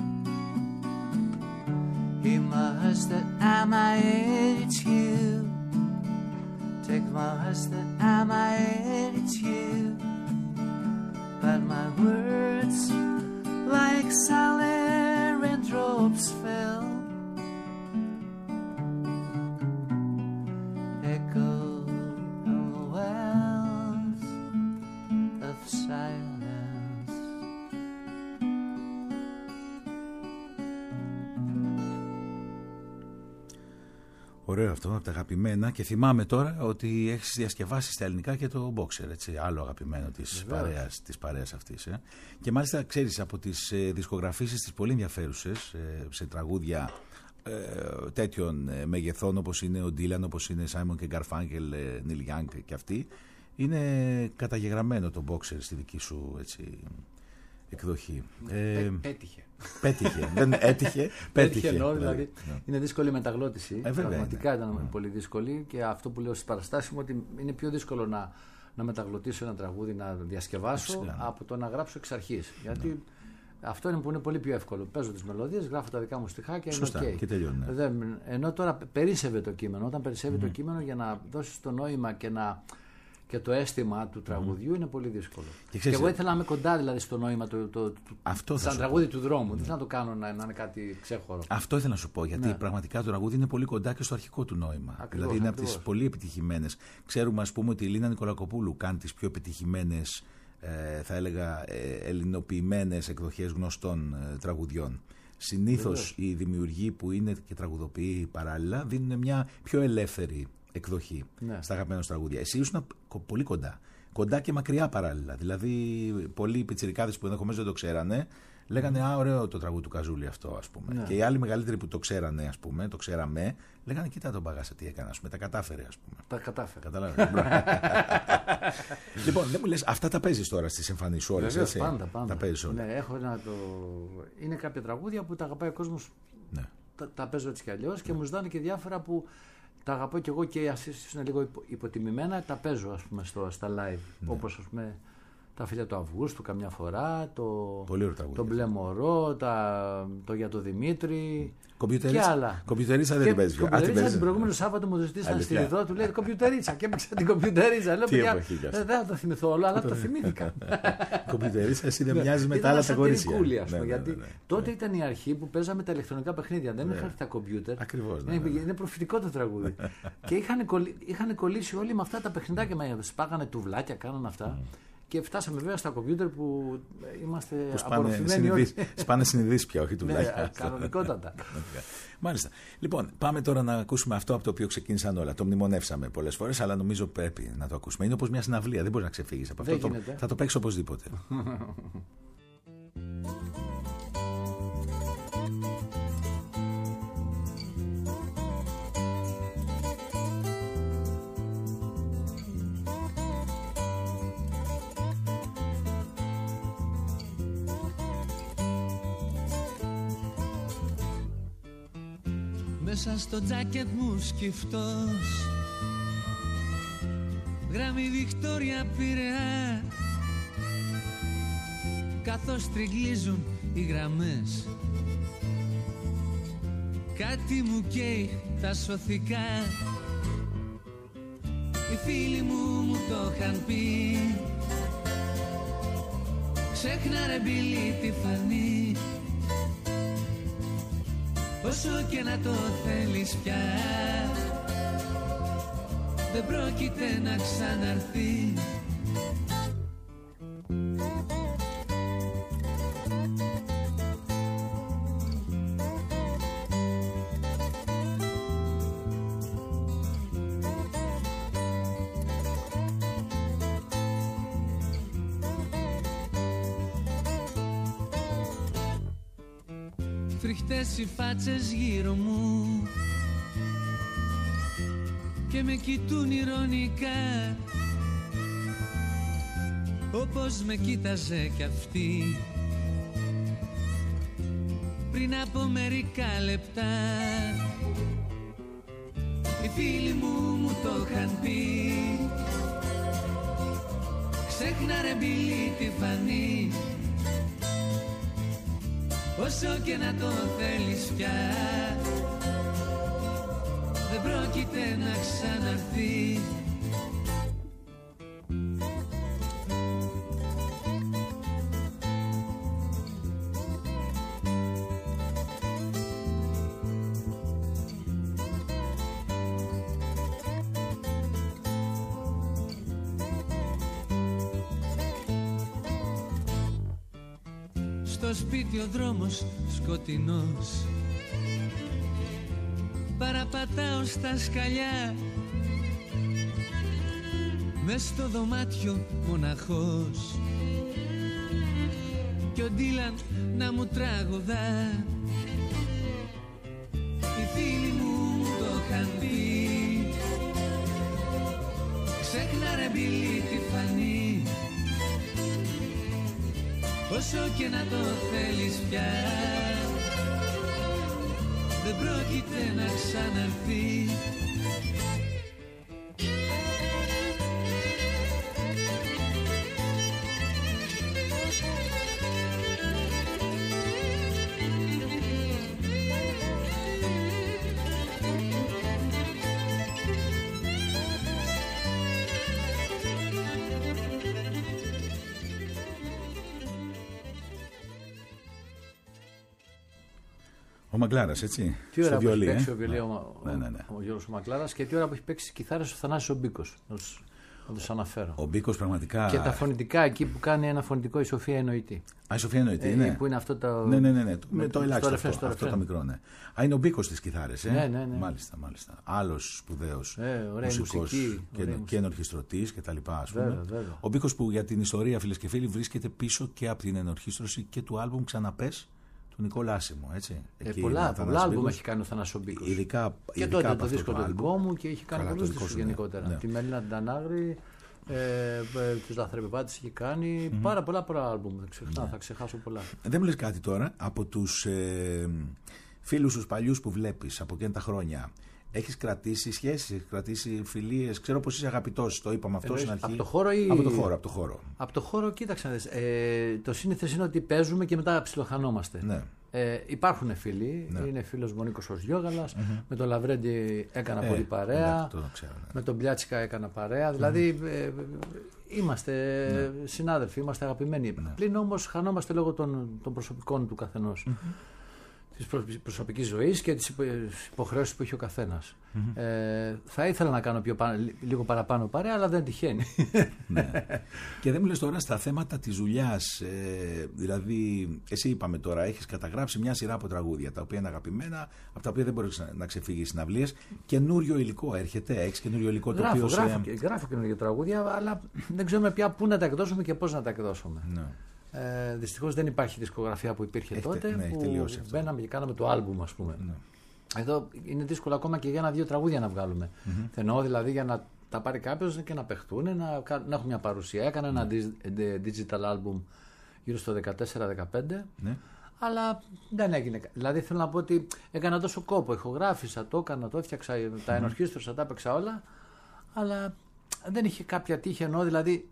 He must that am I it's you. Take my heart that am I it's you. But my words like silent raindrops fell, echoed on the wells of silence. Ωραίο αυτό, από τα αγαπημένα. Και θυμάμαι τώρα ότι έχεις διασκευάσει στα ελληνικά και το Boxer, έτσι, άλλο αγαπημένο της παρέας αυτής. Και μάλιστα ξέρεις, από τις δισκογραφήσεις τις πολύ ενδιαφέρουσες σε τραγούδια τέτοιων μεγεθών, όπως είναι ο Ντίλαν, όπως είναι Σάιμον και Γκαρφάνκελ, Νίλ Γιάνγκ και αυτοί, είναι καταγεγραμμένο το Boxer στη δική σου, έτσι, εκδοχή. Πέτυχε. Δεν έτυχε. Πέτυχε. Εννοώ, δηλαδή. Είναι δύσκολη η μεταγλώτηση. Πραγματικά ήταν πολύ δύσκολη, και αυτό που λέω στις παραστάσεις μου, ότι είναι πιο δύσκολο να μεταγλωτήσω ένα τραγούδι, να διασκευάσω, από το να γράψω εξ αρχής. Γιατί αυτό είναι που είναι πολύ πιο εύκολο. Παίζω τις μελωδίες, γράφω τα δικά μου στιχάκια. Σωστά, είναι okay. Και τελειώνει. Ενώ τώρα περίσσευε το κείμενο. Όταν περισσεύει το κείμενο, για να δώσεις το νόημα και το αίσθημα του τραγουδιού είναι πολύ δύσκολο. Και εγώ ήθελα να είμαι κοντά, δηλαδή, στο νόημα σαν τραγούδι του δρόμου. Δεν ήθελα να το κάνω να είναι κάτι ξέχωρο. Αυτό ήθελα να σου πω, γιατί πραγματικά το τραγούδι είναι πολύ κοντά και στο αρχικό του νόημα. Δηλαδή είναι από τις πολύ επιτυχημένες. Ξέρουμε, ας πούμε, ότι η Λίνα Νικολακοπούλου κάνει τις πιο επιτυχημένες, θα έλεγα, ελληνοποιημένες εκδοχές γνωστών τραγουδιών. Συνήθως οι δημιουργοί που είναι και τραγουδοποιοί παράλληλα δίνουν μια πιο ελεύθερη εκδοχή στα αγαπημένα τραγούδια. Εσύ ήσουν πολύ κοντά. Κοντά και μακριά παράλληλα. Δηλαδή, πολλοί πιτσιρικάδες που ενδεχομένως δεν το ξέρανε, λέγανε «Α, ωραίο το τραγούδι του Καζούλη αυτό», ας πούμε. Ναι. Και οι άλλοι μεγαλύτεροι που το ξέρανε, ας πούμε, το ξέραμε, λέγανε «Κοίτα τον Παγάσα τι έκανε», ας πούμε. Τα κατάφερε, ας πούμε. Τα κατάφερε. Καταλάβες. Λοιπόν, δεν μου λες, αυτά τα παίζεις τώρα στις εμφανίσεις όλες. Βεβαίως, πάντα. Τα παίζεις όλα. Ναι, είναι κάποια τραγούδια που τα αγαπάει ο κόσμος. Ναι. Τα παίζω έτσι κι αλλιώς, και μου ζητάνε και διάφορα που τα αγαπώ κι εγώ, και ίσως είναι λίγο υποτιμημένα, τα παίζω, ας πούμε, στα live. Ναι. Όπως, ας πούμε, τα Φίλια του Αυγούστου καμιά φορά, το Μπλε Μωρό, το Για το Δημήτρη και άλλα. Κομπιουτερίτσα δεν την παίζει πια. Κομπιουτερίτσα την προηγούμενο Σάββατο μου το ζητήσαν στη Ριδό, του λέει κομπιουτερίτσα, και έπαιξα την κομπιουτερίτσα. Λέω, παιδιά, δεν θα το θυμηθώ όλο, αλλά το θυμήθηκα. Κομπιουτερίτσα εσύ δεν μοιάζει με τα άλλα τα κορίτσια. Γιατί τότε ήταν η αρχή που παίζαμε τα ηλεκτρονικά παιχνίδια, δεν είχαν τα κομπιούτερ. Ακριβώς. Είναι προφητικό το τραγούδι. Και είχαν κολλήσει όλοι με αυτά τα παιχνιδάκια, σπάγανε τουβλάκια, κάνανε αυτά. Και φτάσαμε βέβαια στα κομπιούτερ που είμαστε απορροφημένοι. Σπάνε συνειδήσεις πια, όχι τουβλάκια. Ναι, κανονικότατα. Μάλιστα. Λοιπόν, πάμε τώρα να ακούσουμε αυτό από το οποίο ξεκίνησαν όλα. Το μνημονεύσαμε πολλές φορές, αλλά νομίζω πρέπει να το ακούσουμε. Είναι όπως μια συναυλία, δεν μπορείς να ξεφύγεις από αυτό. Θα το παίξω οπωσδήποτε. Μέσα στο τζάκετ μου σκυφτός, γράμμη Βικτόρια Πειραιά, καθώς τριγλίζουν οι γραμμές, κάτι μου καίει τα σωθικά. Οι φίλοι μου το είχαν πει, ξέχνα ρε Μπίλη τη φανή, όσο και να το θέλεις πια, δεν πρόκειται να ξαναρθεί. Φρικτές οι φάτσες γύρω μου και με κοιτούν ηρωνικά, όπως με κοίταζε κι αυτή πριν από μερικά λεπτά. Οι φίλοι μου το είχαν πει, ξέχνα ρε Μπίλη τη φανή, όσο και να το θέλεις πια, δεν πρόκειται να ξαναρθεί. Στο σπίτι ο δρόμος σκοτεινός, παραπατάω στα σκαλιά, μες στο δωμάτιο μοναχός, κι ο Ντίλαν να μου τραγουδά. Οι φίλοι μου το είχαν πει, ξέχνα ρε Μπίλη τη φανή, όσο και να το θέλεις πια, δεν πρόκειται να ξαναρθεί. Ο Μαγκλάρας, έτσι. Τι ώρα στο που έχει βιολί, παίξει ο βιολί ναι. ο Γιώργος Μαγκλάρας και τι ώρα που έχει παίξει κιθάρες ο Θανάσης ο Μπίκος. Να τους αναφέρω. Ο Μπίκος πραγματικά. Και τα φωνητικά εκεί που κάνει ένα φωνητικό η Σοφία Εννοητή. Α, η Σοφία Εννοητή, ναι. Που είναι αυτό το. Ναι. Με το ελάχιστο αυτό το μικρό, ναι. Α, είναι ο Μπίκος στις κιθάρες, Ναι. Μάλιστα. Άλλος σπουδαίος μουσικός και ενορχιστρωτής κτλ. Βέβαια. Ο Μπίκος που για την ιστορία, φίλες και φίλοι, βρίσκεται πίσω και από την ενορχίστρωση και του άλμπουμ Ξαναπες του Νικόλα Άσιμο, έτσι. Πολλά άλμπουμ έχει κάνει ο Θανάσης ο Μπίκος. Ειδικά και τότε από το δίσκο το δικό μου και έχει κάνει πολλούς δίσκους γενικότερα. Ναι. Τη Μελίνα την Τανάγρη, τους Λαθρεπιπάτες έχει κάνει πάρα πολλά άλμπουμ. Θα ξεχάσω πολλά. Δεν μου λες κάτι τώρα από τους φίλους τους παλιούς που βλέπεις από εκείνα τα χρόνια? Έχεις κρατήσει σχέσεις, έχεις κρατήσει φιλίες? Ξέρω πως είσαι αγαπητός, το είπαμε αυτό στην αρχή. Από το χώρο ή. Από το χώρο. Από το χώρο, κοίταξε να δεις. Το σύνηθες είναι ότι παίζουμε και μετά ψιλοχανόμαστε. Ναι. Υπάρχουν φίλοι. Ναι. Είναι φίλος μου ο Νίκος Ορζιόγαλας. Με τον Λαβρέντη έκανα πολύ παρέα. Το ξέρω, ναι. Με τον Πλιάτσικα έκανα παρέα. Δηλαδή είμαστε συνάδελφοι, είμαστε αγαπημένοι. Πλην όμως χανόμαστε λόγω των προσωπικών του καθενός. Της προσωπικής ζωής και τις υποχρεώσεις που έχει ο καθένας. Θα ήθελα να κάνω λίγο παραπάνω παρέα, αλλά δεν τυχαίνει. Ναι. Και δεν μου λες τώρα στα θέματα της δουλειάς, δηλαδή εσύ είπαμε τώρα, έχεις καταγράψει μια σειρά από τραγούδια, τα οποία είναι αγαπημένα, από τα οποία δεν μπορείς να ξεφύγεις συναυλίες. Καινούριο υλικό έρχεται, έχεις καινούριο υλικό το οποίο γράφω καινούργια τραγούδια, αλλά δεν ξέρουμε πια πού να τα εκδώσουμε και πώς να τα εκδώσουμε. Ναι. Δυστυχώς δεν υπάρχει δισκογραφία που υπήρχε τότε. Που μπαίναμε και κάναμε το άλμπουμ, ας πούμε. Ναι. Εδώ είναι δύσκολο ακόμα και για ένα-δύο τραγούδια να βγάλουμε. Εννοώ δηλαδή για να τα πάρει κάποιος και να παιχτούν, να έχουν μια παρουσία. Έκανα ένα digital album γύρω στο 14-15. Ναι. Αλλά δεν έγινε. Δηλαδή θέλω να πω ότι έκανα τόσο κόπο. Ηχογράφησα, το έκανα, το έφτιαξα, τα ενορχίστρωσα, τα έπαιξα όλα. Αλλά δεν είχε κάποια τύχη, εννοώ δηλαδή.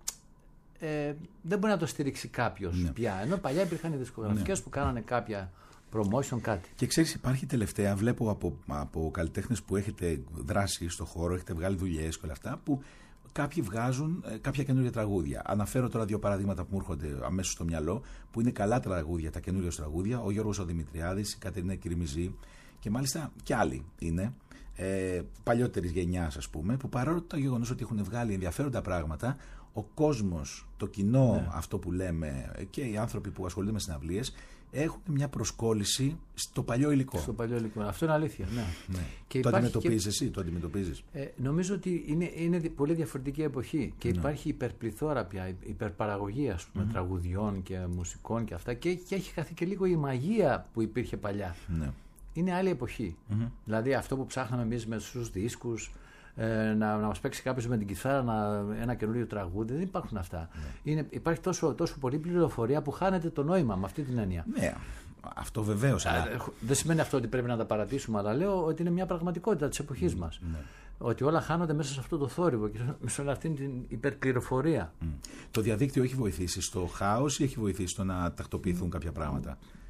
Δεν μπορεί να το στηρίξει κάποιος πια. Ενώ παλιά υπήρχαν οι δισκογραφικές που κάνανε κάποια promotion, κάτι. Και ξέρεις, υπάρχει τελευταία, βλέπω από καλλιτέχνες που έχετε δράσει στο χώρο, έχετε βγάλει δουλειές και όλα αυτά, που κάποιοι βγάζουν κάποια καινούργια τραγούδια. Αναφέρω τώρα δύο παραδείγματα που μου έρχονται αμέσως στο μυαλό, που είναι καλά τραγούδια, τα καινούργια τραγούδια. Ο Γιώργος ο Δημητριάδης, η Κατερίνα Κυριμιζή και μάλιστα και άλλοι είναι. Παλιότερης γενιάς, ας πούμε, που παρόλο το γεγονός ότι έχουν βγάλει ενδιαφέροντα πράγματα, ο κόσμος, το κοινό, αυτό που λέμε, και οι άνθρωποι που ασχολούνται με συναυλίες, έχουν μια προσκόλληση στο παλιό υλικό. Στο παλιό υλικό. Αυτό είναι αλήθεια. Ναι. Και το αντιμετωπίζεις εσύ, το αντιμετωπίζεις? Νομίζω ότι είναι πολύ διαφορετική εποχή και υπάρχει υπερπληθώρα πια, υπερπαραγωγή, ας πούμε, τραγουδιών και μουσικών και αυτά, και έχει χαθεί και λίγο η μαγεία που υπήρχε παλιά. Ναι. Είναι άλλη εποχή. Δηλαδή αυτό που ψάχναμε εμείς με στους δίσκους, να μας παίξει κάποιος με την κιθάρα ένα καινούριο τραγούδι, δεν υπάρχουν αυτά. Υπάρχει τόσο πολύ πληροφορία που χάνεται το νόημα με αυτή την έννοια. Ναι, αυτό βεβαίως. Δεν σημαίνει αυτό ότι πρέπει να τα παρατήσουμε, αλλά λέω ότι είναι μια πραγματικότητα της εποχής μας. Ότι όλα χάνονται μέσα σε αυτό το θόρυβο και σε όλη αυτή την υπερπληροφορία. Το διαδίκτυο έχει βοηθήσει στο χάος ή έχει βοηθήσει στο να τακτοποιηθούν κάποια πράγματα?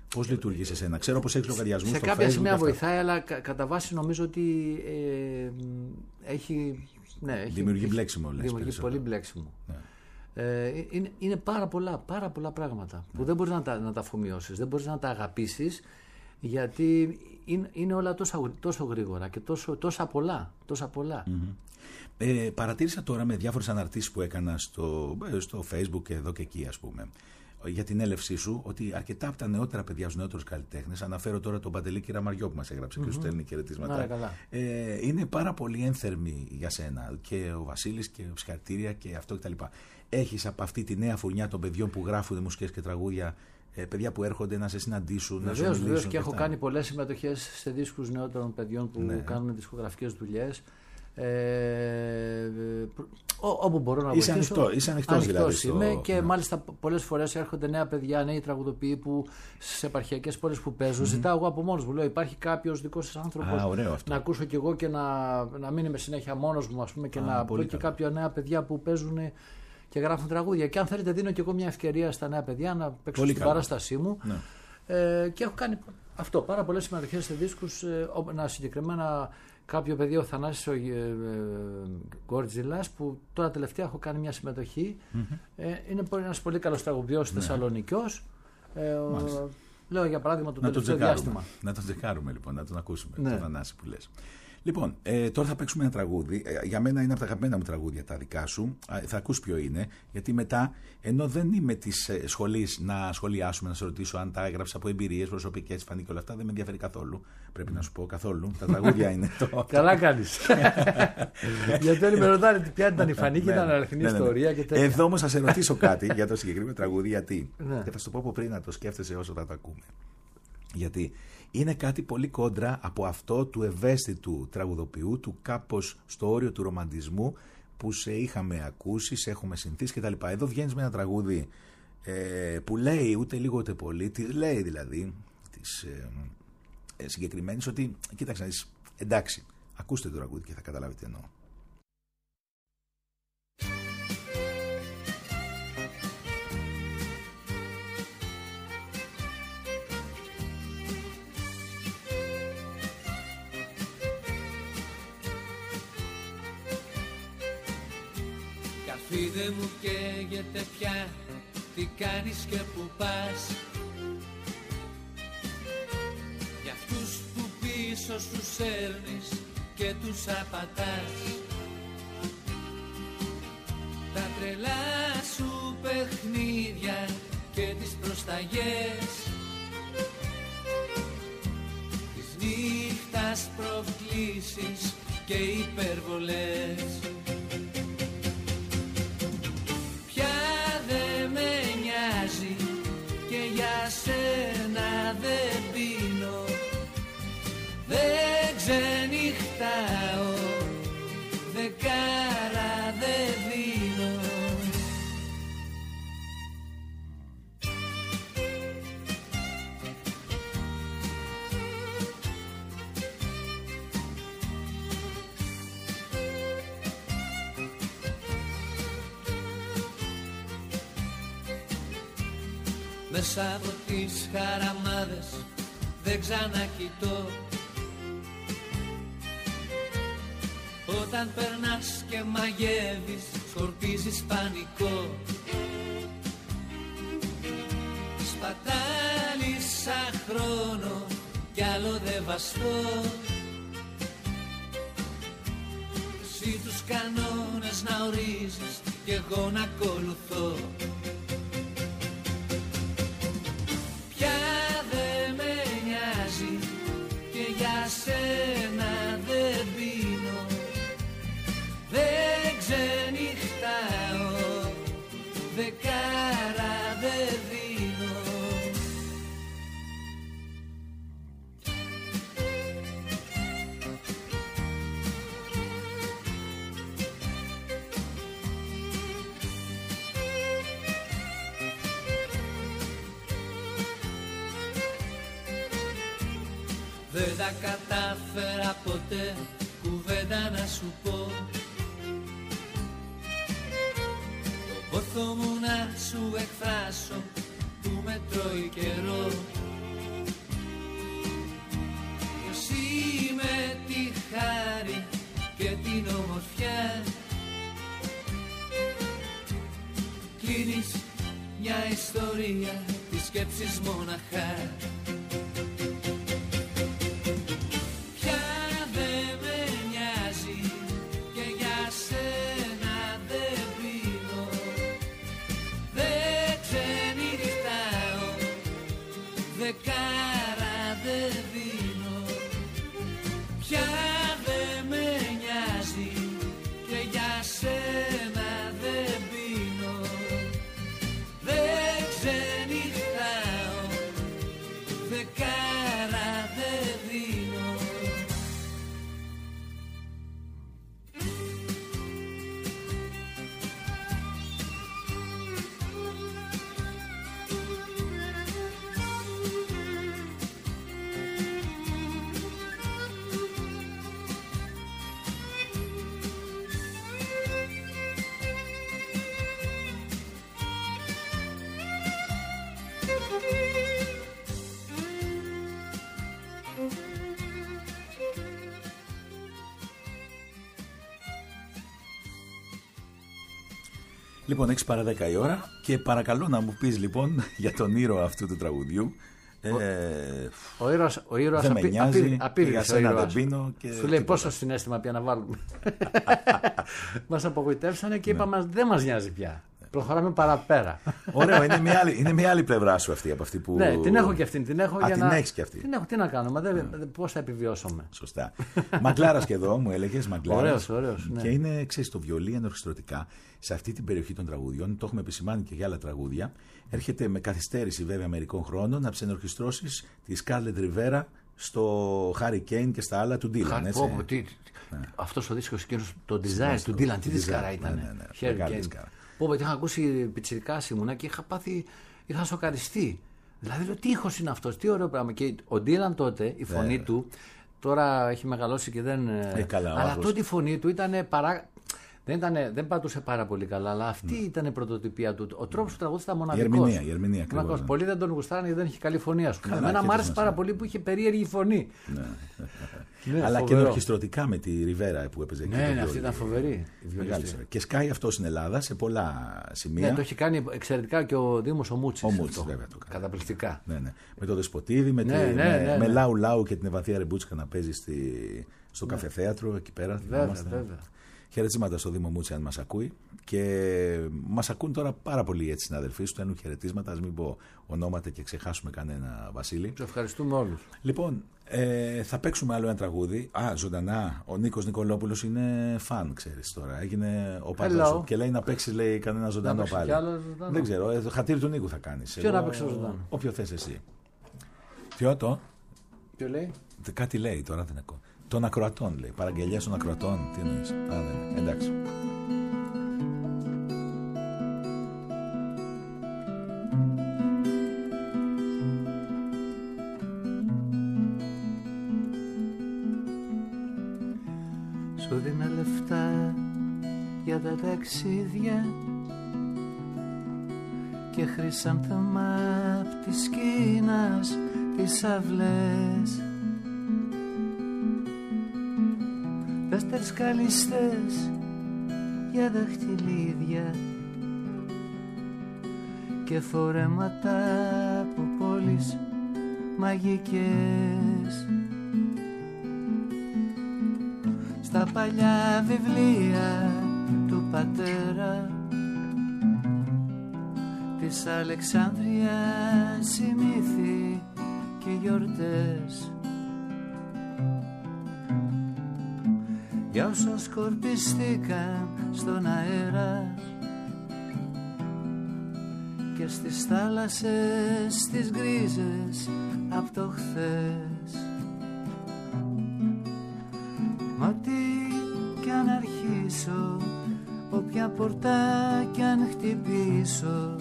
Πώς λειτουργεί σε σένα? Ξέρω πως έχεις λογαριασμούς σε στο κάποια Facebook. σημεία βοηθάει, αλλά κατά βάση νομίζω ότι έχει. Ναι, δημιουργεί μπλέξιμο, λες. Δημιουργεί πολύ μπλέξιμο. Ναι. Είναι πάρα πολλά πράγματα που δεν μπορείς να τα αφομοιώσεις, δεν μπορείς να τα αγαπήσεις, γιατί είναι όλα τόσο γρήγορα και τόσα πολλά. Παρατήρησα τώρα με διάφορες αναρτήσεις που έκανα στο Facebook και εδώ και εκεί, ας πούμε, για την έλευσή σου, ότι αρκετά από τα νεότερα παιδιά, τους νεότερους καλλιτέχνες, αναφέρω τώρα τον Παντελή Κυραμαριό που μας έγραψε και σου στέλνει χαιρετίσματα, είναι πάρα πολύ ένθερμοι για σένα. Και ο Βασίλης και συγχαρητήρια και αυτό κτλ. Έχεις από αυτή τη νέα φουρνιά των παιδιών που γράφουν μουσικές και τραγούδια, παιδιά που έρχονται να σε συναντήσουν, να σου μιλήσουν? Βεβαίως, και έχω κάνει πολλές συμμετοχές σε δίσκους νεότερων παιδιών που κάνουν δισκογραφικές δουλειές. Όπου μπορώ να βοηθήσω. Είσαι ανοιχτός δηλαδή. Είμαι και μάλιστα πολλές φορές έρχονται νέα παιδιά, νέοι τραγουδοποιοί που στις επαρχιακές πόλεις που παίζουν. Ζητάω εγώ από μόνος μου. Λέω: υπάρχει κάποιος δικός σας άνθρωπος να ακούσω κι εγώ και να μην είμαι συνέχεια μόνος μου, ας πούμε, και να πω και κάποια νέα παιδιά που παίζουν και γράφουν τραγούδια. Και αν θέλετε, δίνω κι εγώ μια ευκαιρία στα νέα παιδιά να παίξουν στην παράστασή μου. Ναι. Και έχω κάνει αυτό. Πάρα πολλές συμμετοχές σε δίσκους. Συγκεκριμένα κάποιο παιδί, ο Θανάσης ο Γκόρτζιλας, που τώρα τελευταία έχω κάνει μια συμμετοχή. Είναι ένας πολύ καλός τραγουδιστής Θεσσαλονικιός. Λέω για παράδειγμα το τελευταίο διάστημα. Να τον τσεκάρουμε λοιπόν, να τον ακούσουμε. Τον Θανάση που λες. Λοιπόν, τώρα θα παίξουμε ένα τραγούδι. Για μένα είναι από τα αγαπημένα μου τραγούδια τα δικά σου. Θα ακούς ποιο είναι, γιατί μετά, ενώ δεν είμαι της σχολής να σχολιάσουμε, να σε ρωτήσω αν τα έγραψα από εμπειρίες προσωπικές, φανή και όλα αυτά, δεν με ενδιαφέρει καθόλου. Πρέπει να σου πω καθόλου. Τα τραγούδια είναι το. Καλά κάνεις. Γιατί όλοι με ρωτάνε ποια ήταν η φανή και ήταν αληθινή ιστορία και τέτοια. Εδώ όμως θα σε ρωτήσω κάτι για το συγκεκριμένο τραγούδι, γιατί. Και θα σου το πω από πριν να το σκέφτεσαι όσο θα το ακούμε. Γιατί είναι κάτι πολύ κόντρα από αυτό του ευαίσθητου τραγουδοποιού, του κάπως στο όριο του ρομαντισμού που σε είχαμε ακούσει, σε έχουμε συνηθίσει κτλ. Εδώ βγαίνεις με ένα τραγούδι που λέει ούτε λίγο ούτε πολύ, τη λέει δηλαδή της συγκεκριμένης ότι κοίταξε να δεις, εντάξει, ακούστε το τραγούδι και θα καταλάβετε τι εννοώ. Καρφί μου καίγεται πια, τι κάνεις και που πας. Για αυτούς που πίσω σου σέρνεις και τους απατάς. Τα τρελά σου παιχνίδια και τις προσταγές της νύχτας προκλήσεις και υπερβολές. Σένα δεν πίνω, δεν ξενυχτάω, δεκάρα δεν δίνω. Μέσα από τις χαραμάδες δεν ξανακοιτώ. Όταν περνάς και μαγεύεις σκορπίζεις πανικό. Σπατάλησα χρόνο κι άλλο δεν βαστώ. Εσύ τους κανόνες να ορίζεις κι εγώ να ακολουθώ. Σένα δεν πίνω, δεν ξενυχτάω, δεκάρα δεν δίνω. Δεν τα κατάφερα ποτέ κουβέντα να σου πω. Το πόθο μου να σου εκφράσω που με τρώει καιρό. ιστορία της σκέψης μοναχά. Πια δεν με νοιάζει και για σένα δεν πίνω, δεν ξενυχτάω, δεκάρα δεν δίνω. Πια δεν με νοιάζει και για σένα δεν πίνω, δεν ξενυχτάω, δεκάρα δεν δίνω. Λοιπόν, 6 παρά 10 η ώρα και παρακαλώ να μου πεις λοιπόν για τον ήρωα αυτού του τραγουδιού. Ο ήρωας δεν με νοιάζει, για σένα δεν πίνω. Σου λέει πόσο συναίσθημα πια να βάλουμε. Μας απογοητεύσανε και είπαμε δεν μας νοιάζει πια. Προχωράμε παραπέρα. Ωραίο, είναι μια άλλη πλευρά σου αυτή από αυτή που. Ναι, την έχω και αυτή. Την έχεις και αυτή. Την έχω, τι να κάνω, πώς θα επιβιώσουμε. Σωστά. Μαγκλάρας και εδώ μου έλεγες, Μαγκλάρας. Ωραίος, ναι. Και είναι, ξέρεις, το βιολί ενορχιστρωτικά σε αυτή την περιοχή των τραγουδιών. Το έχουμε επισημάνει και για άλλα τραγούδια. Έρχεται με καθυστέρηση βέβαια μερικών χρόνων να ψενορχιστρώσεις τη Σκάρλετ Ριβέρα στο Harry Kane και στα άλλα του Ντίλαν. Αυτός ο δίσκος εκείνος, το design του Ντίλαν, τι δισκάρα ήταν. Είχα ακούσει πιτσιρικάς ήμουνα και είχα σοκαριστεί. Δηλαδή, λέω, τι ήχος είναι αυτός, τι ωραίο πράγμα. Και ο Ντίλαν τότε, η φωνή του, τώρα έχει μεγαλώσει και δεν. Αλλά τότε η φωνή του ήταν δεν πατούσε πάρα πολύ καλά, αλλά αυτή ήταν η πρωτοτυπία του. Ο τρόπος του τραγούδι ήταν μοναδικός. Η ερμηνεία ακριβώς. Πολλοί δεν τον γουστάρανε γιατί δεν είχε καλή φωνή, ας πούμε. Εμένα μου άρεσε πάρα πολύ που είχε περίεργη φωνή. Ναι, αλλά και ενορχιστρωτικά με τη Ριβέρα που έπαιζε εκεί. Ναι, αυτή ήταν φοβερή. Και σκάει αυτό στην Ελλάδα σε πολλά σημεία. Ναι, το έχει κάνει εξαιρετικά και ο Δήμος ο Μούτσης. Ο Μούτσης, βέβαια. Καταπληκτικά. Ναι. Με το Δεσποτίδη, με Λάου Λάου και την Ευαθία Ρεμπούτσικα να παίζει στο καφεθέατρο εκεί πέρα. Βέβαια. Χαιρετίσματα στο Δήμο Μούτση αν μας ακούει. Και μας ακούν τώρα πάρα πολλοί έτσι συναδελφοί, σου στέλνουν χαιρετίσματα. Ας μην πω ονόματα και ξεχάσουμε κανένα, Βασίλη. Τους ευχαριστούμε όλους. Λοιπόν, θα παίξουμε άλλο ένα τραγούδι. Ζωντανά. Ο Νίκος Νικολόπουλος είναι φαν, ξέρεις τώρα. Έγινε ο πατέρας σου και λέει να παίξει, λέει, κανένα ζωντανό πάλι. Δεν ξέρω, το χατήρι του Νίκου θα κάνεις. Ποιο να παίξω ζωντανό? Όποιο θες εσύ. Ποιο λέει? Κάτι λέει τώρα, δεν ακούω. Των ακροατών λέει. Παραγγελιές των ακροατών. Τι εννοείς? Ναι. Εντάξει. Σου δίνα λεφτά για τα ταξίδια και χρυσάνθεμα απ' της Κίνας τις αυλές. Τέσσερις καλιστές για δαχτυλίδια και φορέματα από πόλεις μαγικές. Στα παλιά βιβλία του πατέρα της Αλεξάνδρειας οι μύθοι και οι γιορτές για όσα σκορπιστήκαν στον αέρα και στις θάλασσες τις γκρίζες απ' το χθες. Μα ό,τι κι αν αρχίσω, όποια πορτά κι αν χτυπήσω,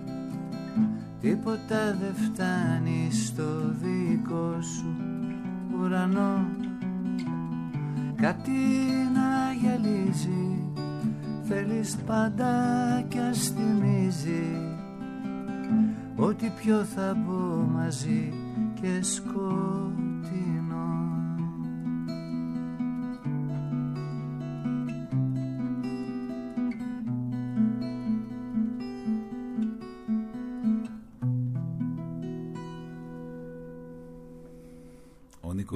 τίποτα δεν φτάνει στο δικό σου ουρανό. Κάτι να γυαλίζει, θέλεις πάντα κι ας θυμίζει ότι πιο θα μπω μαζί και σκοτεινό.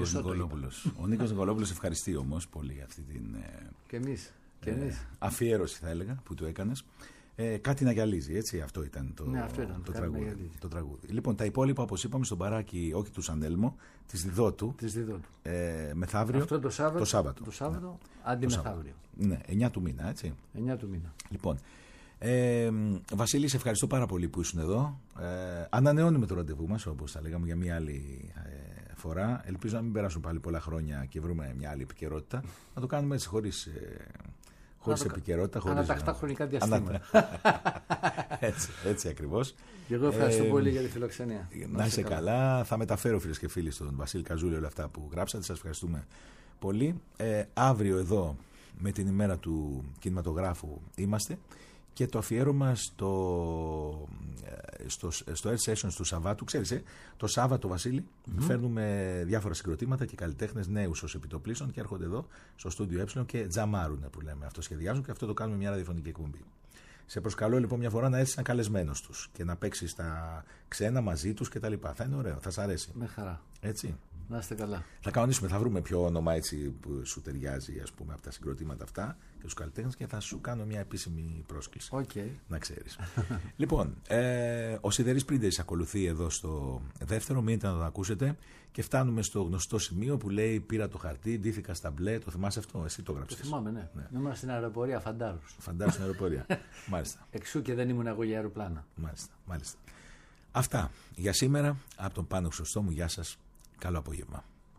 Ο Νίκος Νικολόπουλος ευχαριστεί όμως πολύ για αυτή την Και εμείς. αφιέρωση, θα έλεγα, που του έκανες. Κάτι να γυαλίζει, έτσι. Αυτό ήταν το τραγούδι. Λοιπόν, τα υπόλοιπα, όπως είπαμε, στον παράκι, όχι του Σαντέλμο, της Διδότου. Μεθαύριο. Αυτό το Σάββατο. Ναι. Αντιμεθαύριο. Ναι, 9 του μήνα, έτσι. 9 του μήνα. Λοιπόν, Βασίλη, σε ευχαριστώ πάρα πολύ που ήσουν εδώ. Ανανεώνουμε το ραντεβού μας, όπως θα λέγαμε, για μια άλλη φορά. Ελπίζω να μην περάσουν πάλι πολλά χρόνια και βρούμε μια άλλη επικαιρότητα. Να το κάνουμε έτσι, χωρίς επικαιρότητα. Ανατακτά χρονικά διαστήματα. Έτσι ακριβώς. Και εγώ ευχαριστώ πολύ για τη φιλοξενία. Να είσαι καλά. Θα μεταφέρω, φίλες και φίλοι, στον Βασίλη Καζούλη όλα αυτά που γράψατε. Σας ευχαριστούμε πολύ. Αύριο εδώ, με την ημέρα του κινηματογράφου, είμαστε. Και το αφιέρωμα στο Air Sessions του Σαββάτου. Ξέρεις, το Σάββατο, Βασίλη, φέρνουμε διάφορα συγκροτήματα και καλλιτέχνες νέους ως επιτοπλίστων και έρχονται εδώ στο στούντιο και τζαμάρουν, που λέμε. Αυτό σχεδιάζουν και αυτό το κάνουμε μια ραδιοφωνική εκπομπή. Σε προσκαλώ λοιπόν μια φορά να έρθεις σαν καλεσμένος τους και να παίξεις τα ξένα μαζί τους κτλ. Θα είναι ωραίο, θα σ' αρέσει. Με χαρά. Έτσι. Να είστε καλά. Θα κανονίσουμε, θα βρούμε ποιο όνομα έτσι που σου ταιριάζει, ας πούμε, από τα συγκροτήματα αυτά και τους καλλιτέχνες και θα σου κάνω μια επίσημη πρόσκληση. Okay. Να ξέρεις. Λοιπόν, ο Σιδερής Πρίντεζης ακολουθεί εδώ στο δεύτερο, μείνετε να τον ακούσετε και φτάνουμε στο γνωστό σημείο που λέει: πήρα το χαρτί, ντύθηκα στα μπλε. Το θυμάσαι αυτό, εσύ το έγραψες? Το θυμάμαι, ναι. Ήμουν στην αεροπορία Φαντάρους. Φαντάρους στην αεροπορία. Μάλιστα. Εξού και δεν ήμουν εγώ για αεροπλάνα. Μάλιστα. Αυτά για σήμερα από τον Πάνο Χρυσοστόμου. Γεια σας. Καλό απόγευμα.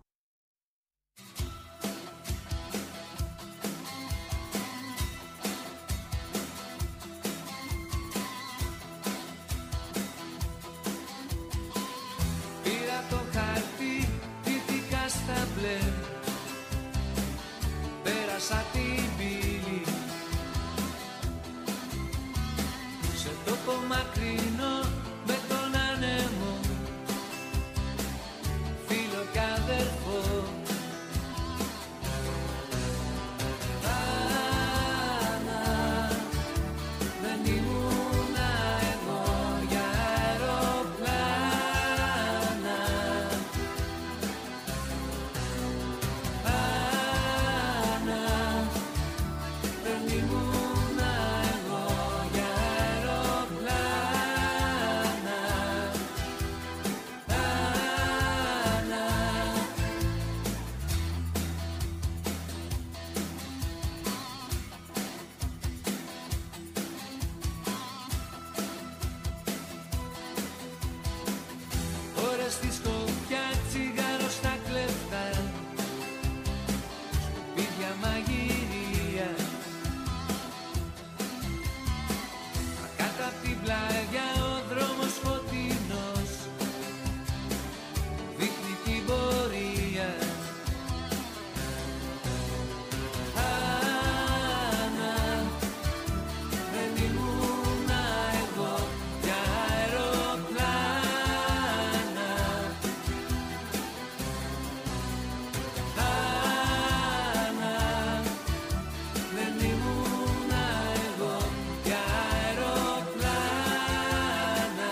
Πήρα το χαρτί, ντύθηκα στα μπλε, πέρασα την πύλη σε τόπο μακρινό με τον άνεμο, φίλο κι αδερφό. Δεν ήμουνα εγώ για αεροπλάνα. Δεν ήμουνα εγώ για αεροπλάνα. Ώρες στη σκοπιά, τσιγάρο στα κλέφτα, σκουπίδια μαγειρία. Μα κάτω απ' την πλάγια ο δρόμος φωτεινός δείχνει την πορεία. Δεν ήμουνα εγώ για αεροπλάνα. Δεν ήμουνα εγώ για αεροπλάνα.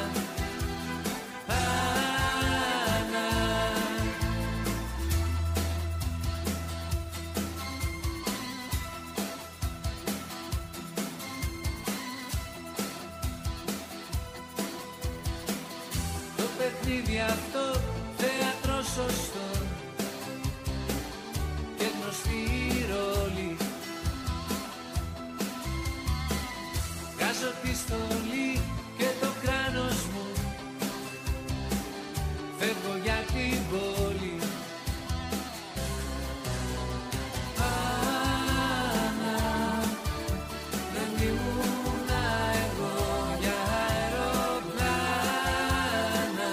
Το παιχνίδι αυτό, θέατρο σωστό και γνωστή ρόλη. Βγάζω τη στολή και το κράνος μου, φεύγω για την πόλη. Δεν ήμουνα εγώ για αεροπλάνα.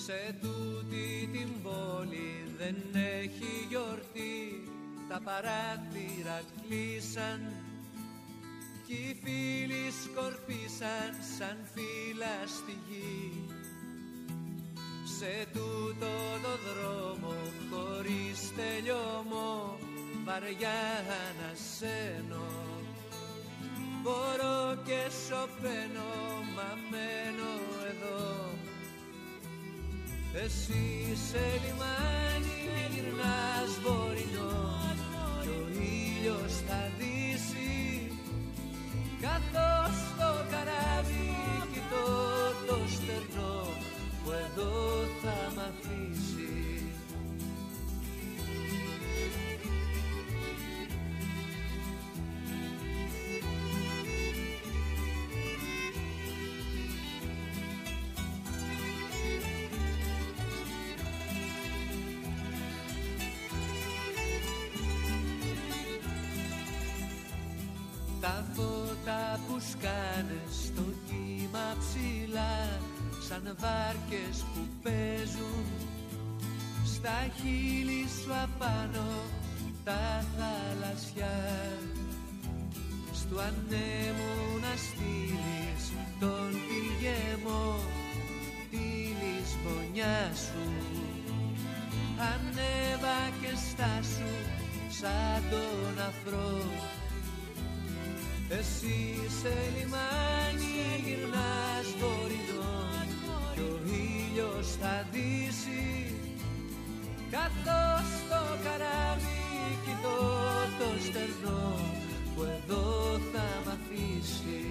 Σε τούτη την πόλη δεν έχει γιορτή, τα παράθυρα κλείσαν κι οι φίλοι σκορπίσαν σαν φύλλα στη γη. Σε τούτο το δρόμο χωρίς τελειώμο βαριά ανασένω, μπορώ και σωπαίνω μα μένω εδώ. Εσύ σε λιμάνι γυρνάς βορεινό κι ο ήλιος θα δύσει, καθώς το καράβι κοιτώ το στερνό που εδώ θα μ' αφήσει. Τα φώτα που σκάνε στο κύμα ψηλά σαν βάρκες που παίζουν, στα χείλη σου απάνω τα θαλασσιά. Στου ανέμου να στείλεις τον πηγέμο τη λησπονιά σου, ανέβα και στάσου σαν τον αφρό. Εσύ σε λιμάνι γυρνάς βορεινό κι ο ήλιος θα δύσει, καθώς το καράβι κοιτώ το στερνό που εδώ θα μ' αφήσει.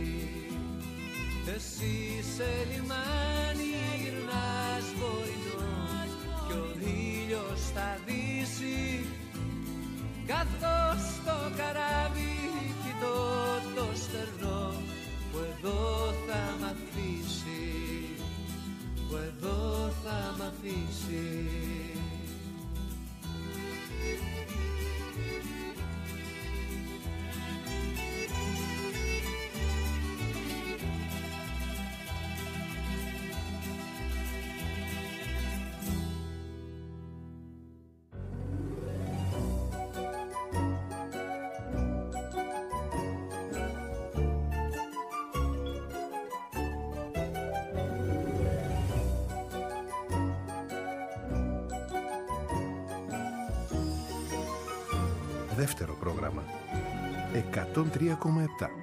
Εσύ σε λιμάνι γυρνάς βορεινό κι ο ήλιος θα δύσει, καθώς το καράβι κοιτώ το στερνό που εδώ θα μ' αφήσει, που εδώ θα μ' αφήσει. Δεύτερο πρόγραμμα 103,7.